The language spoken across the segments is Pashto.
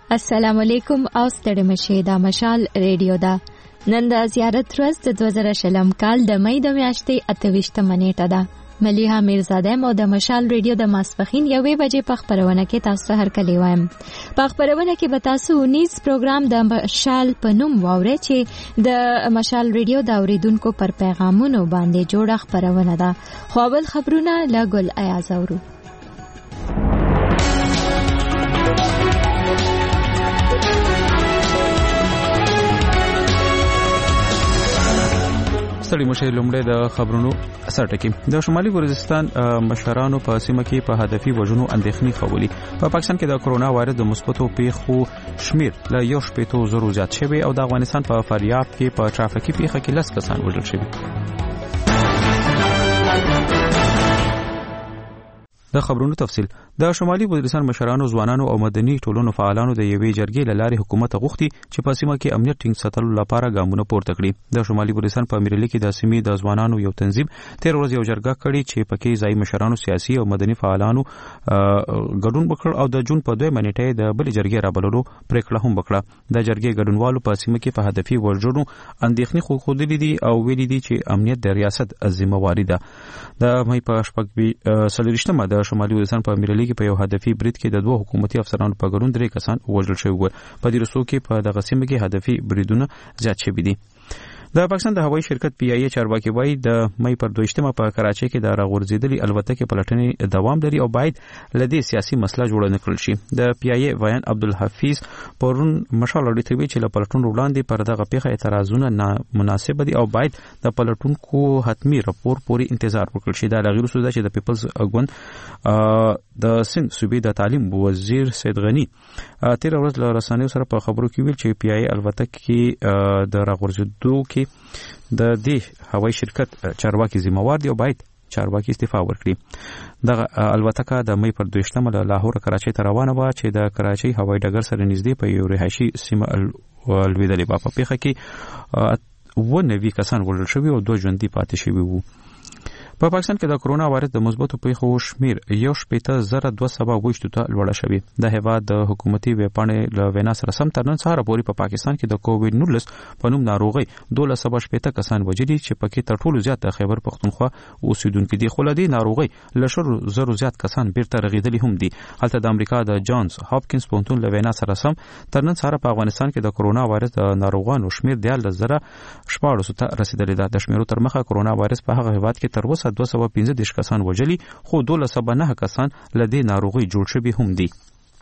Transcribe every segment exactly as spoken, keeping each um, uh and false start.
السلام علیکم او ستړي مشه دا مشال ریډیو دا نن د زیارت ورځ د دوه زره شلم کال د مې د میاشتې اتهویشتمه نیټه ده. ملیحه میرزاده مو د مشال ریډیو د ماسپخین یوې بجې په خبرونه کې تاسو ته هرکلی وایم. په خبرونه کې به تاسو نیز پروګرام د مشال په نوم واورئ چې د مشال ریډیو د اوریدونکو پر پیغامونو باندې جوړه خبرونه ده. خو اول خبرونه له ګل ایاز اورو. ستړي مشه لومړی د خبرونو سرټکی. د شمالي ګورستان مشرانو په سیمه کې په هدفي وژنو اندېښنې خولي. په پاکستان کې د کرونا وایرس د مثبتو پیښو شمیر له یو شپېتو زرو زیات شوی او د افغانستان په فاریاب کې په ټرافیکي پیښه کې لس کسان وژل شوي. د خبرونو تفصیل. د شمالي وزیرستان مشرانو، ځوانانو او مدني ټولنو فعالانو د یوې جرګې له لارې حکومت غوښتي چې په سیمه کې امنیت ټینګ ساتلو لپاره ګامونه پورته کړي. د شمالي وزیرستان په امیرلي کې د سیمې د ځوانانو یو تنظیم تیر ورځ یو جرګه کړې چې پکې ځای مشرانو، سیاسي او مدني فعالانو ګډون وکړ او د جون په دوه منېټه د بل جرګې رابللو پریکړه هم وکړه. د جرګې ګډونوالو په سیمه کې په هدفي وژنو اندېښنې خو خوندلې دي او ویلي دي چې امنیت د ریاست ذمہواری ده. د مې په شپږ سلويشتمه د شمالي وزیرستان په امیرلي کې په یو هدفي برید کې د دوه حکومتي افسرانو په ګډون درې کسان وژل شوي وو. په دې رسو کې په دغه سیمه کې هدفي بریدونه زیات شوي دي. د پاکستان د هوایي شرکت پی ای ای چارواکي وایي د مې پر دویشتمه په کراچۍ کې د راغورځېدلې الوتکې پلټنې دوام لري او باید لدې سیاسي مسله جوړه نکړل شي. د پی ای ای ویان عبدالحفیظ پرون مشال اړیتوي چې له پلټون وړاندې پر دغه پیښه اعتراضونه نامناسب دي او باید د پلټونکو حتمی راپور پورې انتظار وکړل شي. دا لغیر سودا چې د پیپلز ګوند د سند صوبې د تعلیم وزیر سید غنی تیر ورځ له رسنیو سره په خبرو کې ویل چې پی ای ای الوتکې د راغورځېدو کې د دې هوایي شرکت چارواکي ذمہوار دي او باید چارواکي استعفا ورکړي. دغه الوتکه د مې پر دویشتمه له لاهور کراچۍ ته روانه وه چې د کراچۍ هوایي ډګر سره نږدې په یو رهایشي سیمه لوېدلې وه. په پیښه کې اووه نوي کسان وژل شوي او دوه ژوندي پاتې شوي وو. په پاکستان کې د کرونا وایرس د مثبتو پیښو شمیر یو شپېته زره دوه سوه اوویشتو ته لوړه شوې. د هیواد د حکومتي ویبپاڼې له وینا سره سم تر نن سهاره پورې په پاکستان کې د کووډ نولس په نوم ناروغۍ دولس سوه شپېته کسان وژلي چې پکې تر ټولو زیات د خیبر پختونخوا اوسیدونکي دي. خو له دې ناروغۍ له شلو زرو زیات کسان بیرته رغېدلي هم دي. هلته د امریکا د جانز هاپکینز پوهنتون له وینا سره سم تر نن سهاره په افغانستان کې د کرونا وایرس د ناروغانو شمیر دیارلس زره شپاړسو ته رسېدلی ده. د شمیرو تر مخه کرونا وایرس په هغه هیواد کې تر اوسه دوه سوه پنځه دېرش کسان وژلي خو دولس سوه نهه کسان له دې ناروغۍ جوړ شوي هم دي.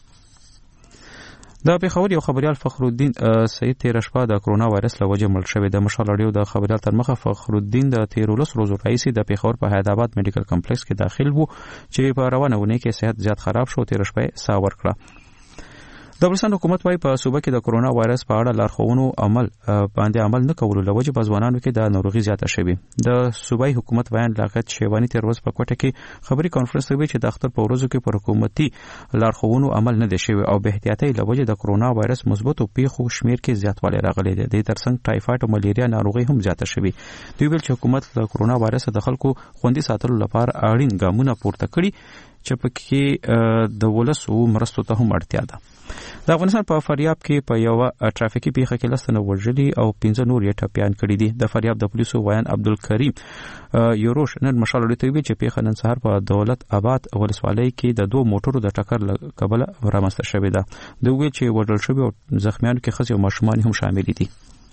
د پېښور یو خبريال فخرالدین سید تیر شپه د کرونا وایرس له وجې مړ شوی. د مشال اړیو د خبريال تر مخه فخرالدین د تیر ولس روزو راهیسې د پېښور په حیدرآباد میډیکل کمپلیکس کې داخل وو چې په روانه ونې کې صحت زیات خراب شو. تیر شپه ساه ورکړه. د افغانستان حکومت وايي په صوبه کې د کرونا وایرس په اړه لارښوونو عمل باندې عمل نه کولو له وجې په ځوانانو کې د ناروغي زیاته شوې. د صوبایي حکومت بیان لیاقت شیوانی تیر ورځ په کوټه کې خبري کانفرنس کوي چې د اختر په ورځو کې پر حکومتي لارښوونو عمل نه دی شوی او به احتیاطي له وجې د کرونا وایرس مثبتو پیښو شمیر کې زیاتوالی راغلی دی. د ترڅنګ ټایفاید او ملیریا ناروغي هم زیاته شوې. دوی ویل چې حکومت د کرونا وایرس د خلکو خوندي ساتلو لپاره اړین ګامونه پورته کړي چې پکې د ولسو مرستو ته هم اړتیا ده. د افغانستان په فاریاب کې په یو ټرافیکي پیښه کې لس تنه وژلي او پنځه نور یې ټپیان کړي دي. د فاریاب د پولیسو ویان عبدالکریم یوروش نن مشال اړیتوي چې پیښه نن سهار په دولت آباد ولسوالۍ کې د دوه موټرو د ټکر له کبله رامنځته شوې ده. دوی ویل چې وژل شوي او زخمیانو کې ښځې او ماشومان هم شامل دي.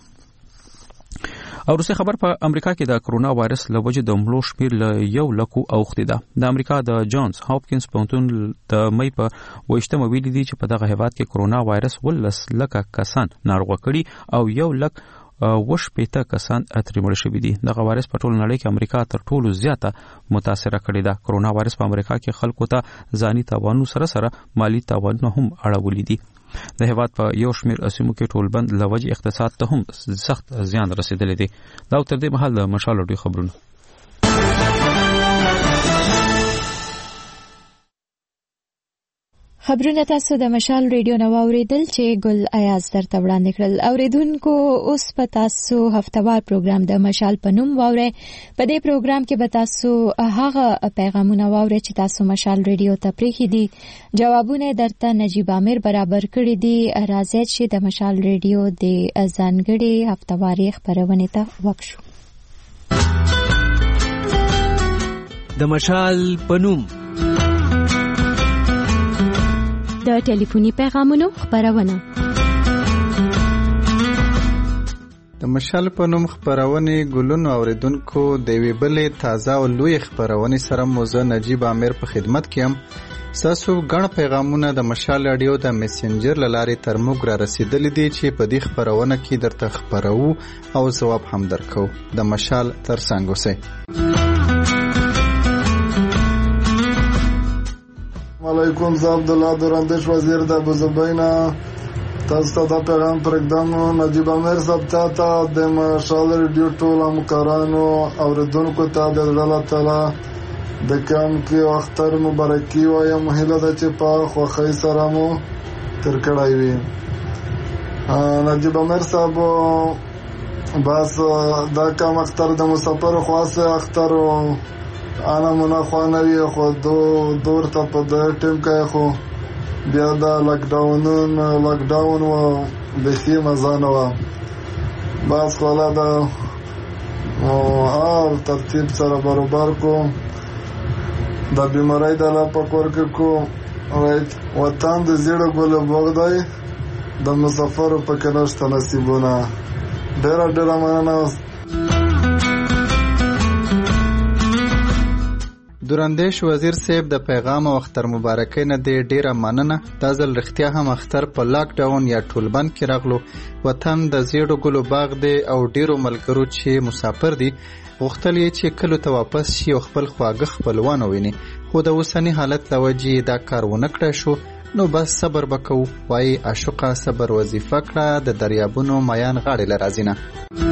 او روسي خبر په امریکا کې د کرونا وایرس له وجې د مړو شمیر له یو لکو اوښتې ده. د امریکا د جانز هاپکینز پوهنتون د مې په اوویشتمه ویلي دي چې په دغه هیواد کې کرونا وایرس ولس لکه کسان ناروغه کړي او یو لک وش پېته کسان ترې مړه شوي دي. دغه وایرس په ټول نړۍ کې امریکا تر ټولو زیاته متاثره کړې ده. کرونا وایرس په امریکا کې خلکو ته ځاني تاوانونو سره سره مالی تاوانونه هم اړولي دي. د هیواد په یو شمیر اسیمو کې ټولبند له وجې اقتصاد ته هم سخت زیان رسیدلی دی. دا تر دې مهال د مشال اړیو خبرونه. خبرونه تاسو د مشال ریډیو نو اوریدل چې ګل ایاز درته وړاندې کړل. اوریدونکو اوس په تاسو هفتوار پروګرام د مشال په نوم واورئ. په دې پروګرام کې به تاسو هغه پیغامونه واورئ چې تاسو مشال ریډیو ته پریښي دي. جوابونه درته نجیب عامر برابر کړي دي. راځي چې د مشال ریډیو د ځانګړي هفتواري خبرونه ته وکړو. د مشال په نوم د ټلیفوني پیغامونو خبرونه. د مشال په نوم خبرونه ګلونو اوریدونکو د وی بلې تازه او لوی خبرونه سره موزه نجیب عامر په خدمت کې هم. تاسو غن پیغامونه د مشال رادیو د میسنجر لارې تر موږ را رسیدلې دي چې په دې خبرونه کې درته خبرو او جواب هم درکو. د مشال تر څنګ اوسئ. علیکم زه عبدالله دورندش وزیر د ابوظبینا. تاسو ته دا پیغام پرېږدم نجیب عامر صاحب ته ته د مشال ریډیو ټول همکارانو اوریدونکو ته د الله تعالی د کام کې اختر مبارکي وایم. هیله ده چې په خوښۍ سره مو تیر کړی وي. نجیب عامر صاحب بس دا کام اختر د مسافر خاصه اختر انا منافع نوی خو دو دور ته په د ټیم کې خو بیا دا لاک ډاون لاک ډاون و د خي مزانه و بس خلا دا او ترتیب سره برابر کو د بیماری د لا پکور کې کو وطن د زیړو ګل بغدای د مسافر په کناشت نصیبونه. ډیر ډیر مننه. دورندش وزیر صاحب د پیغام او اختر مبارکۍ نه دی ډیره مننه. دا ځل رښتیا هم اختر په لاک ډاون یا ټولبند کې راغلو. وطن د زیړو ګلو باغ دی او ډیرو ملګرو چې مسافر دي غوښتل یې چې کلو ته واپس شي او خپل خواږه خپلوان وویني، خو د اوسني حالت له وجې دا کار ونه کړی شو. نو بس صبر به کوو. وایي عاشقه صبر وظیفه کړه د دریابونو میان غاړې له راځي نه.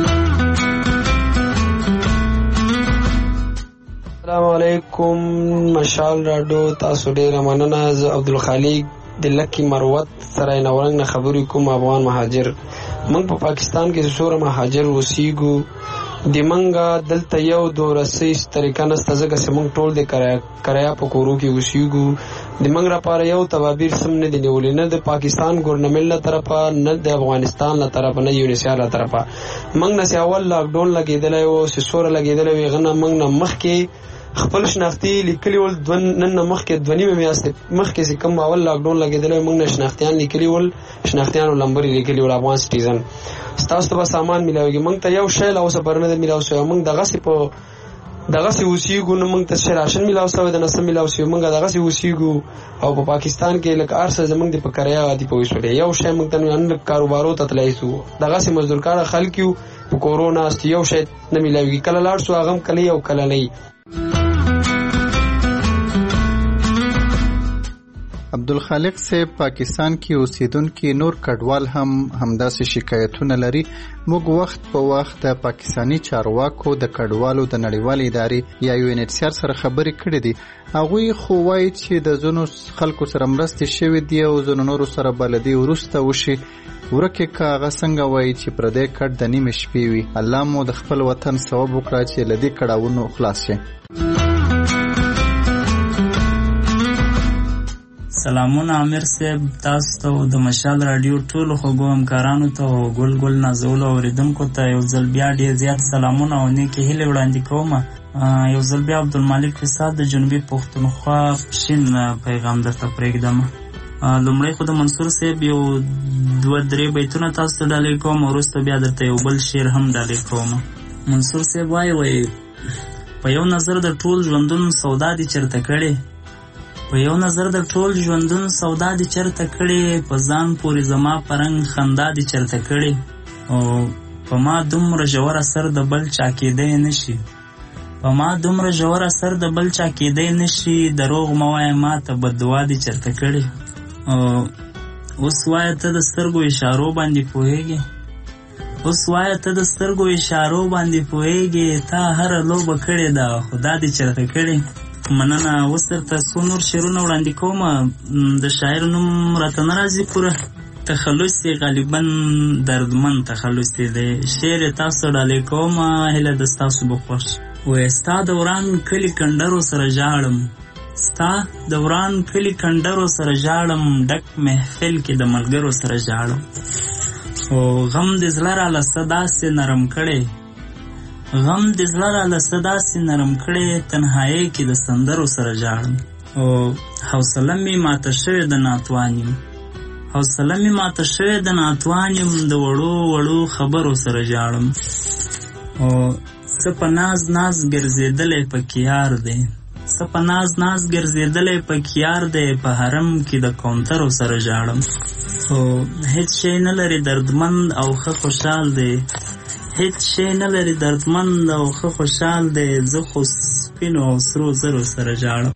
السلام علیکم مشال راډیو، تاسو ډیره مننه. زه عبدالخالق د لکی مروت سره نورنګ نه خبرې کوم. افغان مهاجر موږ په پاکستان کې سوره مهاجر وسیګو. د منګه دلته یو دورسې طریقه نسته ځکه چې موږ ټول د کریا په کورو کې وسیګو. د منګ لپاره یو تدابیر سم نه دی نیولې، نه د پاکستان ګورنمنټ له طرفه نه د افغانستان له طرفه نه یونیسیار له طرفه. موږ نه اول لاک ډاون لګېدلی و چې سوره لګېدلی وي غنه موږ نه مخکې خپل شناختی لیکلی ول دون نن مخکې دونی مې میاست مخکې چې کوم اول لاک ډاون لګېدلی موږ نه شناختیان لیکلی ول شناختیانو لمبر لیکلی ول افغان سټیزن. ستاسو ته به سامان ملاويږي. موږ ته یو شی لا اوسه برنه د ملاو شو. موږ دغه سی په دغه سی وسیګو نو موږ ته شراشن ملاو شو د نسم ملاو شو. موږ دغه سی وسیګو او په پاکستان کې لکه ارسه زمونږ د پکریا غادي په وسولې یو شی موږ ته نن کاروبارو ته تلای شو. دغه سی مزدور کار خلکو په کورونا است یو شی نه ملاويږي. کله لاړ شو هغه کله یو کله نه. عبدالخالق صاحب پاکستان کې اوسیدونکي نور کډوال هم همداسې شکایتونه لري. موږ وخت په وخت د پاکستانی چارواکو د کډوالو د نړیوالې ادارې یا یو ان ایچ سی آر سره خبرې کړې دي. هغوی خو وایي چې د ځینو خلکو سره مرستې شوې دي او ځینو نورو سره بلدي وروسته وشي. ورکه که هغه څنګه وایي چې پردی کډ د نیمې شپې وي. الله مو د خپل وطن ثواب وکړه چې له دې کړاوونو خلاص شي. سلامونه عامر صاحب، تاسو ته د مشال رادیو ټولو خوږو همکارانو ته او ګل ګل نازولو اوریدونکو ته یو ځل بیا ډېر زیات سلامونه او نیکې هیلې وړاندې کوم. یو ځل بیا عبدالمالک فساد د جنوبي پښتونخوا شین پیغام درته پرېږدم. لومړی خو د منصور صاحب یو دوه درې بیتونه تاسو ته ډالۍ کوم، وروسته بیا درته یو بل شعر هم ډالۍ کوم. منصور صاحب وایي وایي په یو نظر د ټول ژوندون سودا دي چرته کړې، په یو نظر د ټول ژوندون سودا دي چرته کړې، په ځان پورې زما پرنګ خندا دي چرته کړې، او په ما دومره ژور اثر د بل چا کېدی نشي، په ما دومره ژور اثر د بل چا کېدی نشي، دروغ مه وایه ما ته بددعا دي چرته کړې. اوس وایه ته د سترګو اشارو باندې پوهېږې، اوس وایه ته د سترګو اشارو باندې پوهېږې، تا هره لوبه کړې ده خو دا دي چرته کړې. مننه. اوس درته څو نور شعرونه وړاندې کوم. د شاعر نوم راته نه راځي پوره. تخلص غالبا دردمن تخلص دی. شعر تاسو ډالې کوم، هیله د ستاسو به خوښ وي. ستا د وران کلي کنډرو سره ژاړم، ستا د وران کلي کنډرو سره ژاړم، ډک محفل کې د ملګرو سره ژاړم. او غم د زړه را لسته داسې نرم کړی، غم د زړه را لسته داسې نرم کړی، تنهایۍ کې د سندرو سره ژاړم. او حوصله مې ماته شوې د ناتوان یم، حوصله مې ماته شوې د ناتوان یم، د وړو وړو خبرو سره ژاړم. او څه په ناز ناز ګرځېدلی پکې یار دی، څه په ناز ناز ګرځېدلی پکې یار دی، په حرم کې د کونترو سره ژاړم. او هیڅ شی نه لري دردمند او ښه خوشحال دی، هیڅ شی نه لري دردمند او ښه خوشحال دی، زه خو سپینو او سرو زرو سره ژاړم.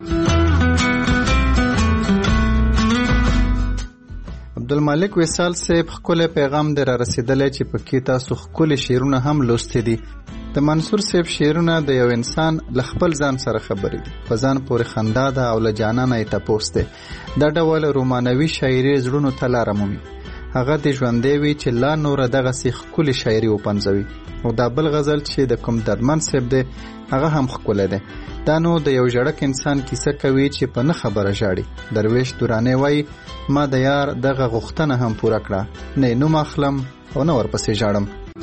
عبدالمالک وصال صاحب ښکلی پیغام دی را رسېدلی چې پکې تاسو ښکلي شعرونه هم لوستي دي. د منصور صاحب شعرونه د یو انسان له خپل ځان سره خبرې دي، په ځان پورې خندا ده او له جانانه یې تپوس دی. دا ډول رومانوي شاعري زړونو ته لاره مومي. هغه د ژوندی وي چې لا نوره دغسې ښکلې شاعري وپنځوي. او دا بل غزل چې د کوم دردمن صاحب دی هغه هم ښکلی دی. دا نو د یو ژړک انسان کیسه کوي چې په نه خبره ژاړي. درویش درانی وایي ما د یار دغه غوښتنه هم پوره کړه، نه نوم اخلم او نه ورپسې ژاړم.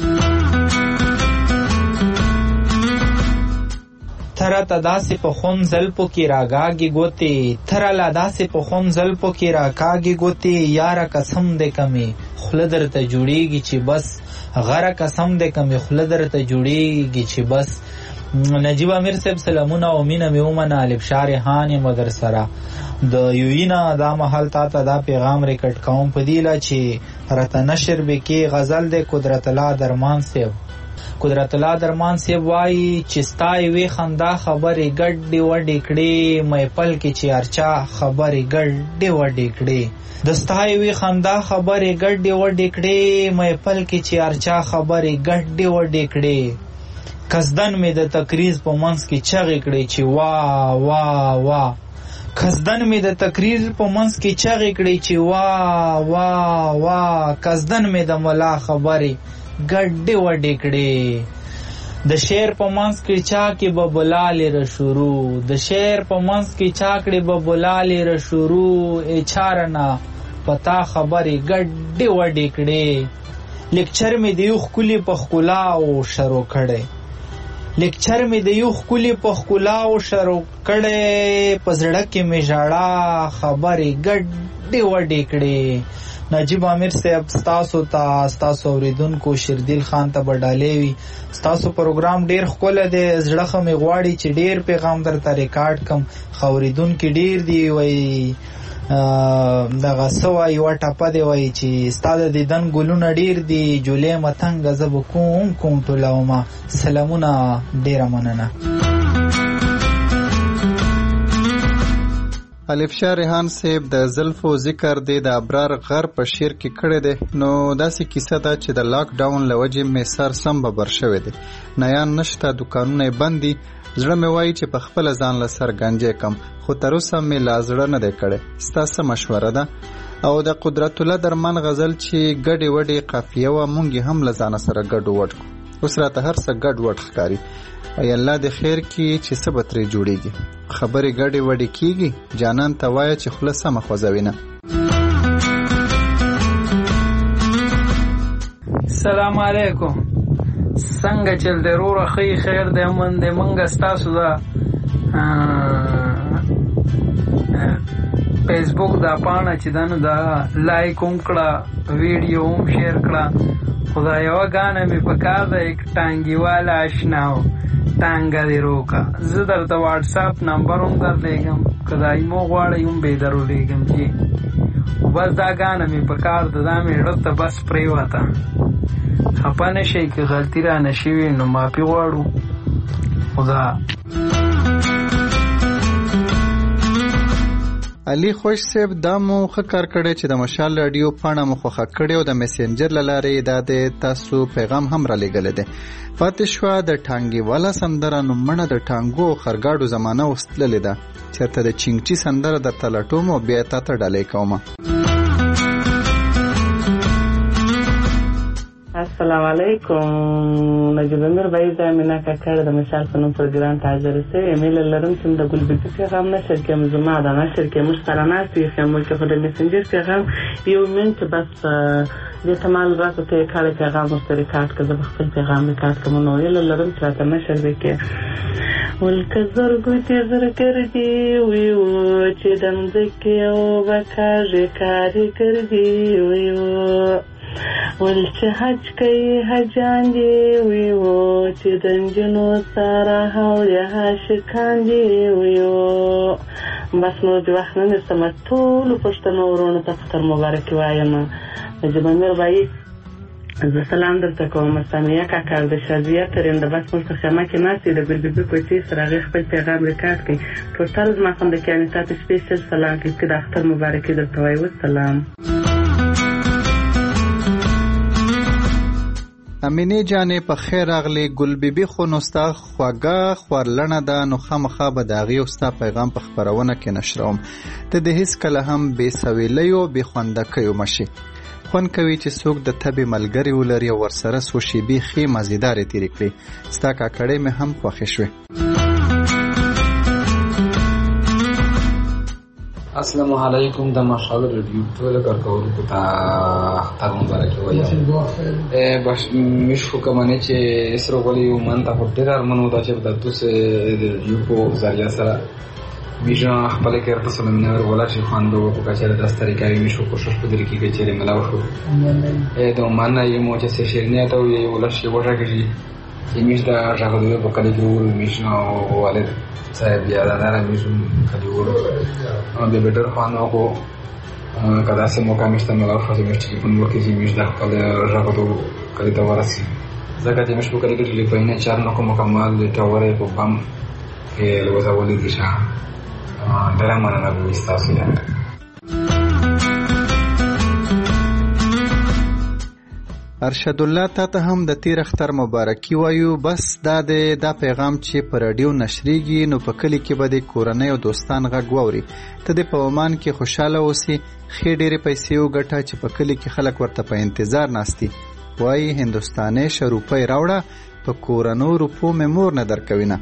تره تا داسې په خون زلپو کې راګاږي ګوتې، تره لا داسې په خون زلپو کې راکاږي ګوتې، یاره قسم دې کمې خوله درته جوړېږي چې بس، غره قسم دې کمې خوله درته جوړېږي چې بس. نجیب امیر صاحب سلامونه او مینه مې ومنه. الف شاه ریحان یم در سره د یوینا دا محل تا ته دا پیغام ریکټ کوم په دیله چې راته نشر بکې غزل دې قدرت الله درمان صاحب. قدرت الله درمان صاحب وایي چې ستا یوې خندا خبرې ګډې وډې کړې، محفل کې چې ارچا خبرې ګډې وډې کړې، د ستا یوې خندا خبرې ګډې وډې کړې، محفل کې چې ارچا خبرې ګډې وډې کړې. قصدن مې د تقریز په منځ کې چغې کړې چې وا وا وا، قصدن مې د تقریر په منځ کې چغې کړې چې وا وا وا، قصدن مې د ملا خبرې ګډې وډې کړې. د شعر په منځ کې چا کې به بلالې را شروع، د شعر په منځ کې چا کړې به بلالې را شروع، ای چارنه پتا خبرې ګډې وډې کړې. لیکچر مې د یو ښکلي په ښکلا او شروع کړی، لیکچر مې د یو ښکلي په ښکلا او شروع کړی، په زړه کې مې ژړا خبرې ګډې وډې کړې. نجیب امیر صاحب ستاسو ته ستاسو اوریدونکو شیردل خان ته به ډالۍ وي. ستاسو پروګرام ډیر ښکلی دی، زړه ښه مې غواړي چې ډیر پیغام درته ریکارډ کم، خو اوریدونکي ډیر دي. وایي دغه څه وایي یوه ټپه دی وایي چې ستا د دیدن ګلونه ډیر دي، جولۍ متنګه زه به کوم کوم ټولومه. سلامونه، ډیره مننه. الف شاه ریحان صاحب د زلفو ذکر دی د ابرار غر په شعر کې کړی دی. نو داسې کیسه ده چې د لاک ډاون له وجې مې سر سم ببر شوی دی، نیان نشته، دوکانونه یې بند دي. زړه مې وایي چې په خپله ځان له سر ګنجی کم، خو تر اوسه مې لا زړه نه دی کړی. ستا څه مشوره ده؟ او د قدرت الله درمان غزل چې ګډې وډې قافیه وه، مونږ یې هم له ځانه سره ګډ وډ کړو. اوس راته هر څه ګډ وډ ښکاري. ای الله دې خیر کړي چې څه به ترې جوړېږي. خبرې ګډې وډې کېږي، جانان ته وایه چې خوله سمه خوځوي نه. سلام علیکم، څنګه چل دی وروره؟ ښه خیر دی، امن دی. موږ ستاسو د فیسبوک دا پاڼه چې ده نو دا لایک هم کړه، ویډیو هم شیر کړه. خو دا یوه ګانه مې په کار ده، یک ټانګي والا اشناو ټانګه دې روکه. زه درته واټساپ نمبر هم در لیږم، که دا ایمو غواړئ هم به یې در ولیږم چې بس دا ګانه مې په کار ده، دا مې زړه ته بس پرېوته. خفه نه شئ که غلطي رانه شوې نو معافي غواړو. خدا علي خوش صاحب دا مو ښه کار کړی چې د مشال رادیو پاڼه مو خوښه کړې او د میسنجر له لارې دا د تاسو پیغام هم را لېږلی دی. پاتې شوه د ټانګې والا سندره نومونه د ټانګو او خرګاډو زمانه اوس تللې ده. چېرته د چینګچي سندره درته لټوم او بیا یې تا ته ډالۍ کومه. السلام علیکم. نجیب امیر بایی د مینا کاکړ د مشال په نوم پروګرام ته حاضر سه. ایمیل لرم چې د ګلبدي پیغام نشر کې مزما د نشر کې مشترکانه پیښه مو کې خو د میسنجر پیغام یو منټ بس د تمام راته ته کاله پیغام مشترکات کړه. د خپل پیغام میکات کوم نو یل لرم چې راته نشر وکړي. ولکه زرګو ته زر کړی وی و چې دم ځکه او وکاږي کاری کړی وی و ول چې حج کوي حجان دی وی و چې دنجنو سره هاویا شکان دی وی و بس نو د وخت نه سم ټول پښتنو ورونو ته فطر مبارک وایم. نجیب امیر بایی زه سلام درته کوم. سامیه کاکړ د شازیه ترنده بس مستخدمه کې ناسې د بلبلبل کوڅې سره هغې خپل پیغام ریکارډ کړي. ټوټل زما خوندکیانې تا ته سپیشل سلام کوي چې د اختر مبارکي درته وایي. والسلام. امینه جانې په خیر راغلی. ګل بیبي خو نو ستا خواږه خوارلنه ده نو خامخا به د هغې او ستا پیغام په خپرونه کې نشروم. ته د هېڅ کله هم بې سویلیو بې خوندکیو مشي. خوند کوي چې څوک د تبې ملګري ولري او ورسره څو شېبې ښې مزیدارې تېرې کړي. ستا کاکړۍ مې هم خوښې شوې. السلام علیکم. د مشال رادیو ټول کارکونکو ته اختر مبارک وایم. باش مشکو کمانه چې اسرو غلی ومن ته په ډېر ارمانو دا چې د تاسو د یو په ذریعہ سره میجا خپل کار په سم نه ولا چې خواندو په کچره د طریقې مشو کوشش په دې کې چې ملاو شو. ا د مانه یو مو چې شیرنی ته یو ولا شی وژاږي چې میج دا ژغورو په کلی کې ور میشنو والد صاحب بیا دا نه میشو کلی ور او د بیٹر خانو کو کدا سه موقع مشته ملاو شو چې چې په نور کې چې میج دا خپل ژغورو کلی ته ورسي. ځکه چې مشو کلی کې لیپاینه چار نو کوم کمال ټاورې په بم کې لوځه ولې دي شه درمانه نه وستاسو نه. ارشد الله تا ته هم د تیر اختر مبارکي وایو. بس دا د دا پیغام چې په رادیو نشریږي نو په کلی کې به د کورنۍ او دوستان غږ واوري. ته د په عمان کې خوشاله اوسې. ښې ډېرې پیسې وګټه چې په کلی کې خلک ورته په انتظار ناستي. وایي هندوستاني ش روپۍ راوړه په کورنو روپو مې مور نه درکوي نه.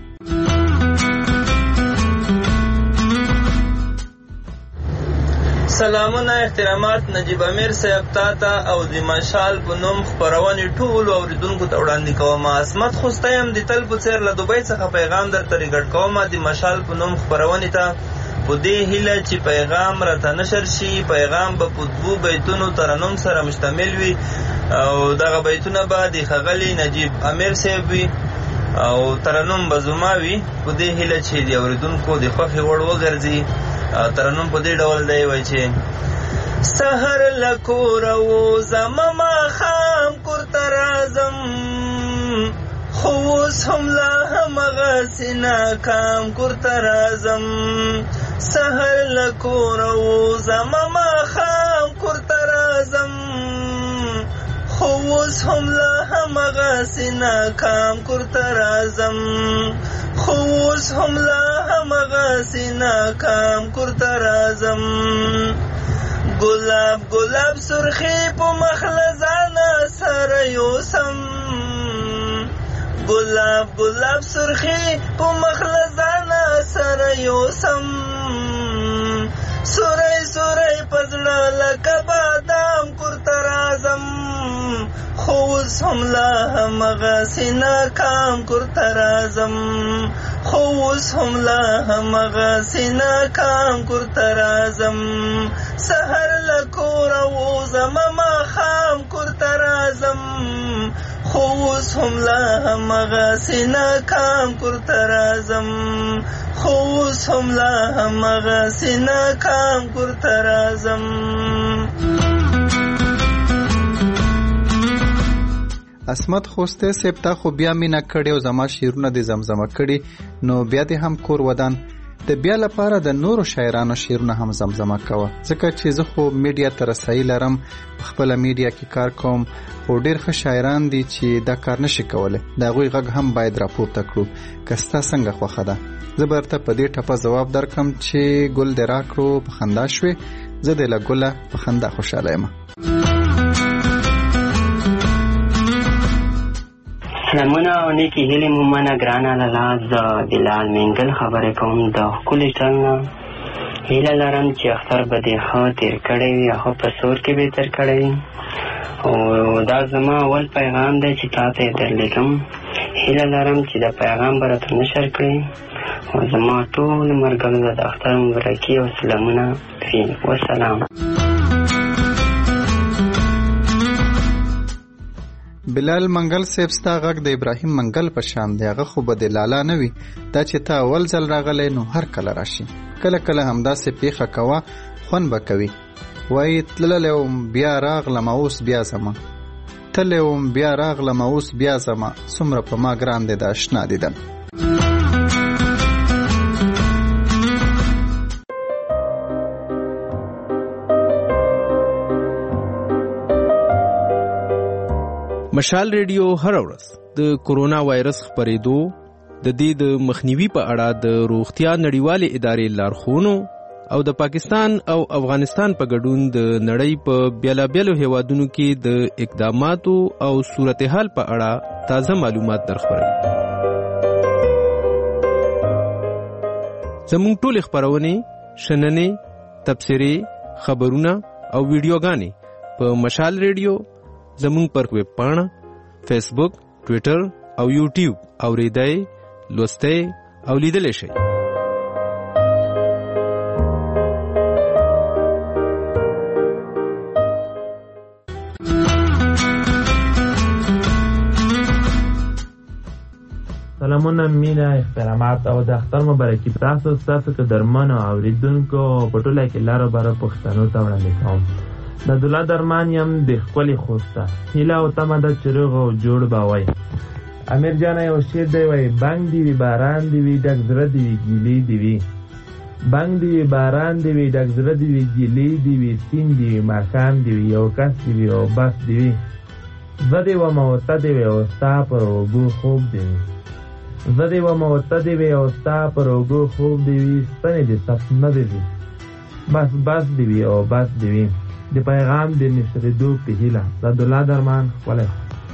سلامونه احترامات نجیب امیر صاحب تا ته او د مشال په نوم خپرونې ټولو اوریدونکو ته وړاندې کوم. عصمت خوستی یم د تل په څېر له دوبۍ څخه پیغام درته ریکارډ کوم. د مشال په نوم خپرونې ته په دې هیله چې پیغام راته نشر شي. پیغام به په دوو بیتونو ترنم سره مشتمل وي او دغه بیتونه به د ښاغلي نجیب امیر صاحب وي او ترنم به زما وي. په دې هیله چې د اوریدونکو د خوښې وړ وګرځي. ترنم په دې ډول دی وای چې سحر لکور او زمما خام کور ترازم خو هم لا هم غسنا کام کور ترازم سحر لکور او زمما خام کور ترازم خو هم لا هم غسنا کام کور ترازم خو هم لا هم غسنا کام کور ترازم گلاب گلاب سرخی په مخلزانه سره یوسم گلاب گلاب سرخی په مخلزانه سره یوسم سورای سورای پزړه لکه بادام کور ترازم خو هم لا هم غسنا کام کور ترازم خو هم لا هم غسنا کام کور ترازم سحر لکور او زمما خام کور ترازم خو هم لا هم غسنا کام کور ترازم خو هم لا هم غسنا کام کور ترازم. عصمت خوسته صاحب تا خو بیا مینا کړی او زما شیرونه د زمزمه کړي نو بیا دې هم کور ودان. د بیا لپاره د نورو شاعرانو شعرونه هم زمزمه کوه، ځکه چې زه خو میډیا ته رسایي لرم، په خپله میډیا کې کار کوم، خو ډېر ښه شاعران دي چې دا کار نشي کولی، د هغوی غږ هم باید راپورته کړو. که ستا څنګه خوښه ده؟ زه به درته په دې ټپه ځواب درکړم چې ګل دې راکړو په خندا شوې، زه دې له ګله په خندا خوشحاله یم. سلامونه او نیکې هیلې مو منه ګرانه لالا، زه بلال منګل خبرې کوم د ښکلي ټل نه. هیله لرم چې اختر به دې ښه تېر کړی وي، ښه په سور کې به یې تېر کړی وي. او دا زما اول پیغام دی چې تا ته یې درلیږم. هیله لرم چې دا پیغام به راته نشر کړي او زما ټول ملګرو ته د اختر مبارکي او سلامونه وي. وسلام. بلال منګل صاحب، ستا غږ د ابراهیم منګل په شان دی، هغه خو به د لالا نه وي. دا چې تا اول ځل راغلی نو هر کله راشي، کله کله همداسې پیښه کوه، خوند به کوي. وایي تللی وم بیا راغلم اوس بیا ځمه، تللی وم بیا راغلم اوس بیا ځمه، څومره په ما ګران دی د اشنا دیدن. مشال ریډیو هر ورځ د کورونا وایرس خپرېدو، د دې د مخنیوي په اړه د روغتیا نړیوالې ادارې لارښوونو او د پاکستان او افغانستان په ګډون د نړۍ په بیلابیلو هیوادونو کې د اقداماتو او صورتحال په اړه تازه معلومات درخبروي. زموږ ټولې خپرونې، شننې، تبصرې، خبرونه او ویډیوګانې په مشال ریډیو، زموږ پر ویب پاڼه، فیسبوک، ټویټر او یوټیوب اوریدای، لوستای او لیدلی شئ. سلامونه، مینه، احترامات او د اختر مبارکي تاسو ستاسو که درمنو اوریدونکو په ټوله کې لارو باره پښتنو ته وړاندې کوم. د عبدالله درمان یم د ښکلې خوسته، هیله او تمه ده چې روغ او جوړ به وئ. امیر جانه یو شعر دی وایي: بنګ دی وي باران دی وي ډک زړه دی وي ګیلې دی وي، بنګ دی وي باران دی وي ډک زړه دی وي ګیلې دی وي، سیند دی وي ماښام دی وي یو کس دی وي او بس دی وي، زه دې ومه ورته دی وي او ستا پر اوږو خوب دی وي، زه دې ومه ورته دی وي او ستا پر اوږو خوب دی وي، ستنې دې سپ نه دی وي، بس بس دی وي او بس دی وي. د پیغام د نشریدو په هیله، د عبدالله درمان خپله.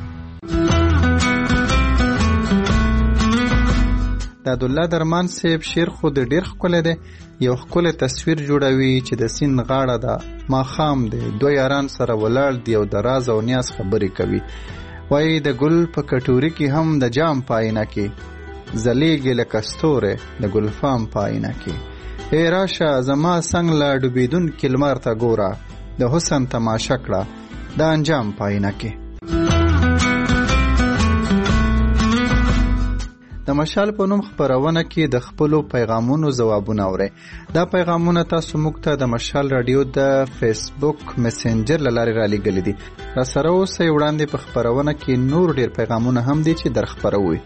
د عبدالله درمان صاحب شعر خو د ډېر ښکلی دی، یو ښکلی تصویر جوړوي چې د سیند غاړه ده، ماښام دی، دوه یاران سره ولاړ دي او د راز او نیاز خبرې کوي. وایي د ګل په کټوري کې هم د جام په آینه کې ځلیږي لکه ستوری د ګلفام په آینه کې. ای راشه زما څنګ له ډوبېدونکي لمر ته ګوره، د حسن تماشه کړه د انجام پاینه کې. د مشال په نوم خپرونه کې د خپلو پیغامونو ځوابونه اورئ. دا پیغامونه تاسو موږ ته د مشال رادیو د فیسبوک میسنجر له لارې رالیږلي دي. راسره اوسئ، وړاندې په خپرونه کې نور ډېر پیغامونه هم دي چې در خپروي.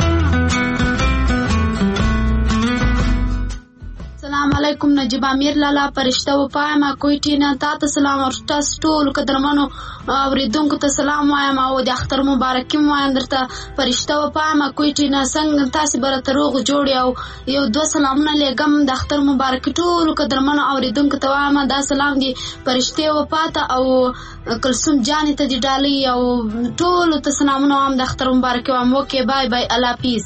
السلام علیکم، نجیب امیر لالا پرشته وپایم کوټی نه، تاسو سلام او تاسو ټول قدرمنو اوریدونکو ته سلام وایم او د اختر مبارکي وایم درته. پرشته وپایم کوټی نه، څنګه تاسو برته روغ جوړ او یو دوه سلامونه لګم د اختر مبارکي ټول قدرمنو اوریدونکو ته وایم. دا سلام دی پرشته وپاته او کلثوم جان ته دی ډالۍ او ټول ته سلامونه وایم د اختر مبارکي وایم. اوکې بای بای، الله پیس.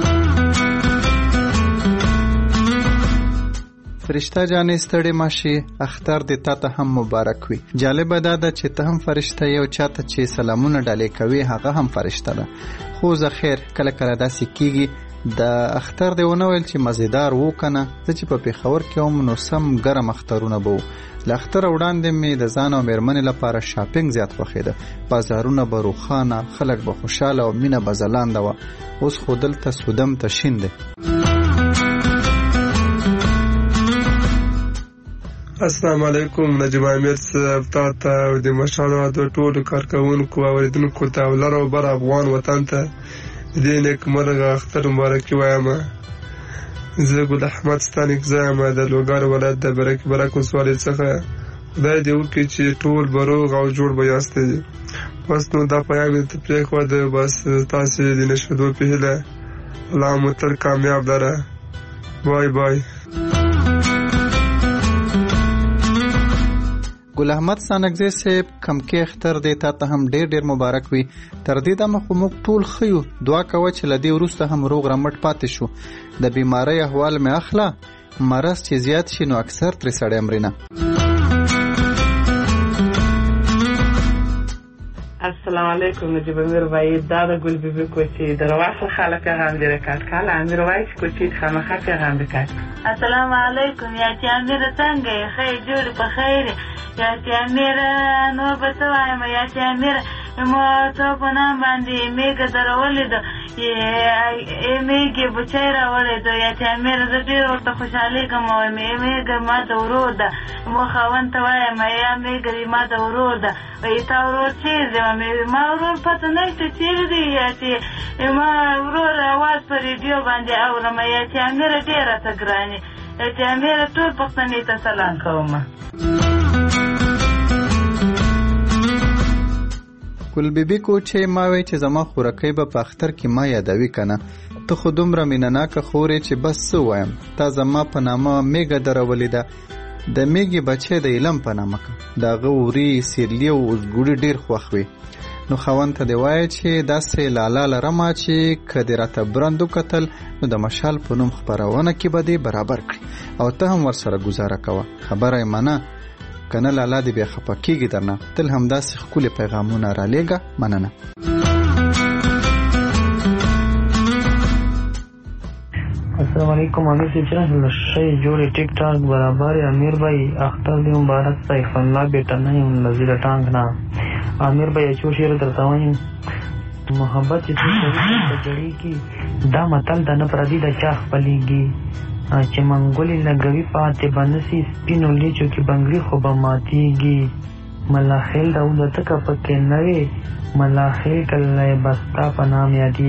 فرشته جانې ستړې ماشي، اختر دې تا ته هم مبارک وي. جالبه دا ده چې ته هم فرشته یې او چاته چې سلامونه ډالۍ کوي هغه هم فرشته ده. خو زه خیر کله کله داسې کېږي د اختر دې ونه ویل چې مزیدار وو که نه. زه چې په پېښور کې وم نو سم ګرم اخترونه به وو. له اختره وړاندې مې د ځان او مېرمنې لپاره شاپینګ زیات خوښېده. بازارونه به روښانه، خلک به خوشحاله او مینه به ځلانده وه. اوس خو دلته سودم تشین دی. السلام علیکم، نجیب امیر صاحب تا ته او د مشال رادیو ټولو کارکوونکو اوریدونکو ته او لر او بر افغان وطن ته د دې نیکمرغه اختر مبارکي وایم. زه ګل احمد ستانک زایم د لوګر ولایت د برک برک ولسوالۍ څخه. خدای دې وکړي چې ټول به روغ او جوړ به یاستئ. بس نو دا پیغام مې ته پرېښود. بس تاسې د نشهدو په هیله الله مو تل کامیاب لره. بای بای. ګل احمد سانکزی صاحب کمکې اختر دی تا ته هم ډېر ډېر مبارک وي. تر دې دمه خو موږ ټول ښه یو. دعا کوه چې له دې وروسته هم روغ رمټ پاتې شو. د بیمارۍ احوال مې اخله، مرض چې زیات شي نو اکثر ترې سړی مرینه. السلام علیکم نجیب امیر بایی. دا د ګل بیبي کوچي د رواحل خاله پیغام دی رکات کاله امیر وای چې کوچي خامخا پیغام وکړي. السلام علیکم یا چې امیر څنګه یې؟ ښه جوړ په خیر یا چې امیر نور به څه وایم یا چې امیر ما ته په نام باندې میګه درولې ده میګې بچی راوړې ده یا چې امیر زه ډېر ورته خوشحالي کوم او میګه ما د ورور ده ما خاوند ته وایم یا میګه ما د ورور ده وایي تا ورور چیرې دی؟ ما ورور پته نشته چیرې دی یا چې ما ورور اواز په ریډیو باندې اورم یا چې امیر ډېر راته ګرانې یا چې امیر ټول پښتنې ته سلام کوم. ګل بیبي کوچې ما وی چې زما خورکۍ به په اختر کې ما یادوي کنه. ته خو دومره مینناکه خورې چې بس څه وایم. تا زما په نامه میګه درولې ده. د میګې بچی د علم په نامه که د هغه وري سیرلي او اوزګوړي ډېر خوښ وي. نو خاوند ته دې وایه چې داسې لالا لرمه چې که دې راته برند وکتل نو د مشال په نوم خپرونه کې به دې برابر کړي او ته هم ورسره ګزاره کوه. خبره یې منه کنه لالا دې بیا خفه کېږي درنه. تل همداسې ښکلي پیغامونه رالیږه. مننه. السلام علیکم. امیر سے چرا شی جوړې ټیک ټاک برابر امیر بھائی اختر دې مبارک صحیح فنلا بیٹا نه یم نظیر ټانګ نه امیر بھائی چو شیر درته وایم محبت چې څه جوړی کی دا متل د نه پردي د چا خپلېږي چې منګولې لګوي پاتې بنسي سپینو لیچو کې بنګړي خو به ماتېږي ملاخیل داود تکه پکې نه وي ملاخیل کله بستا په نام یادېږي.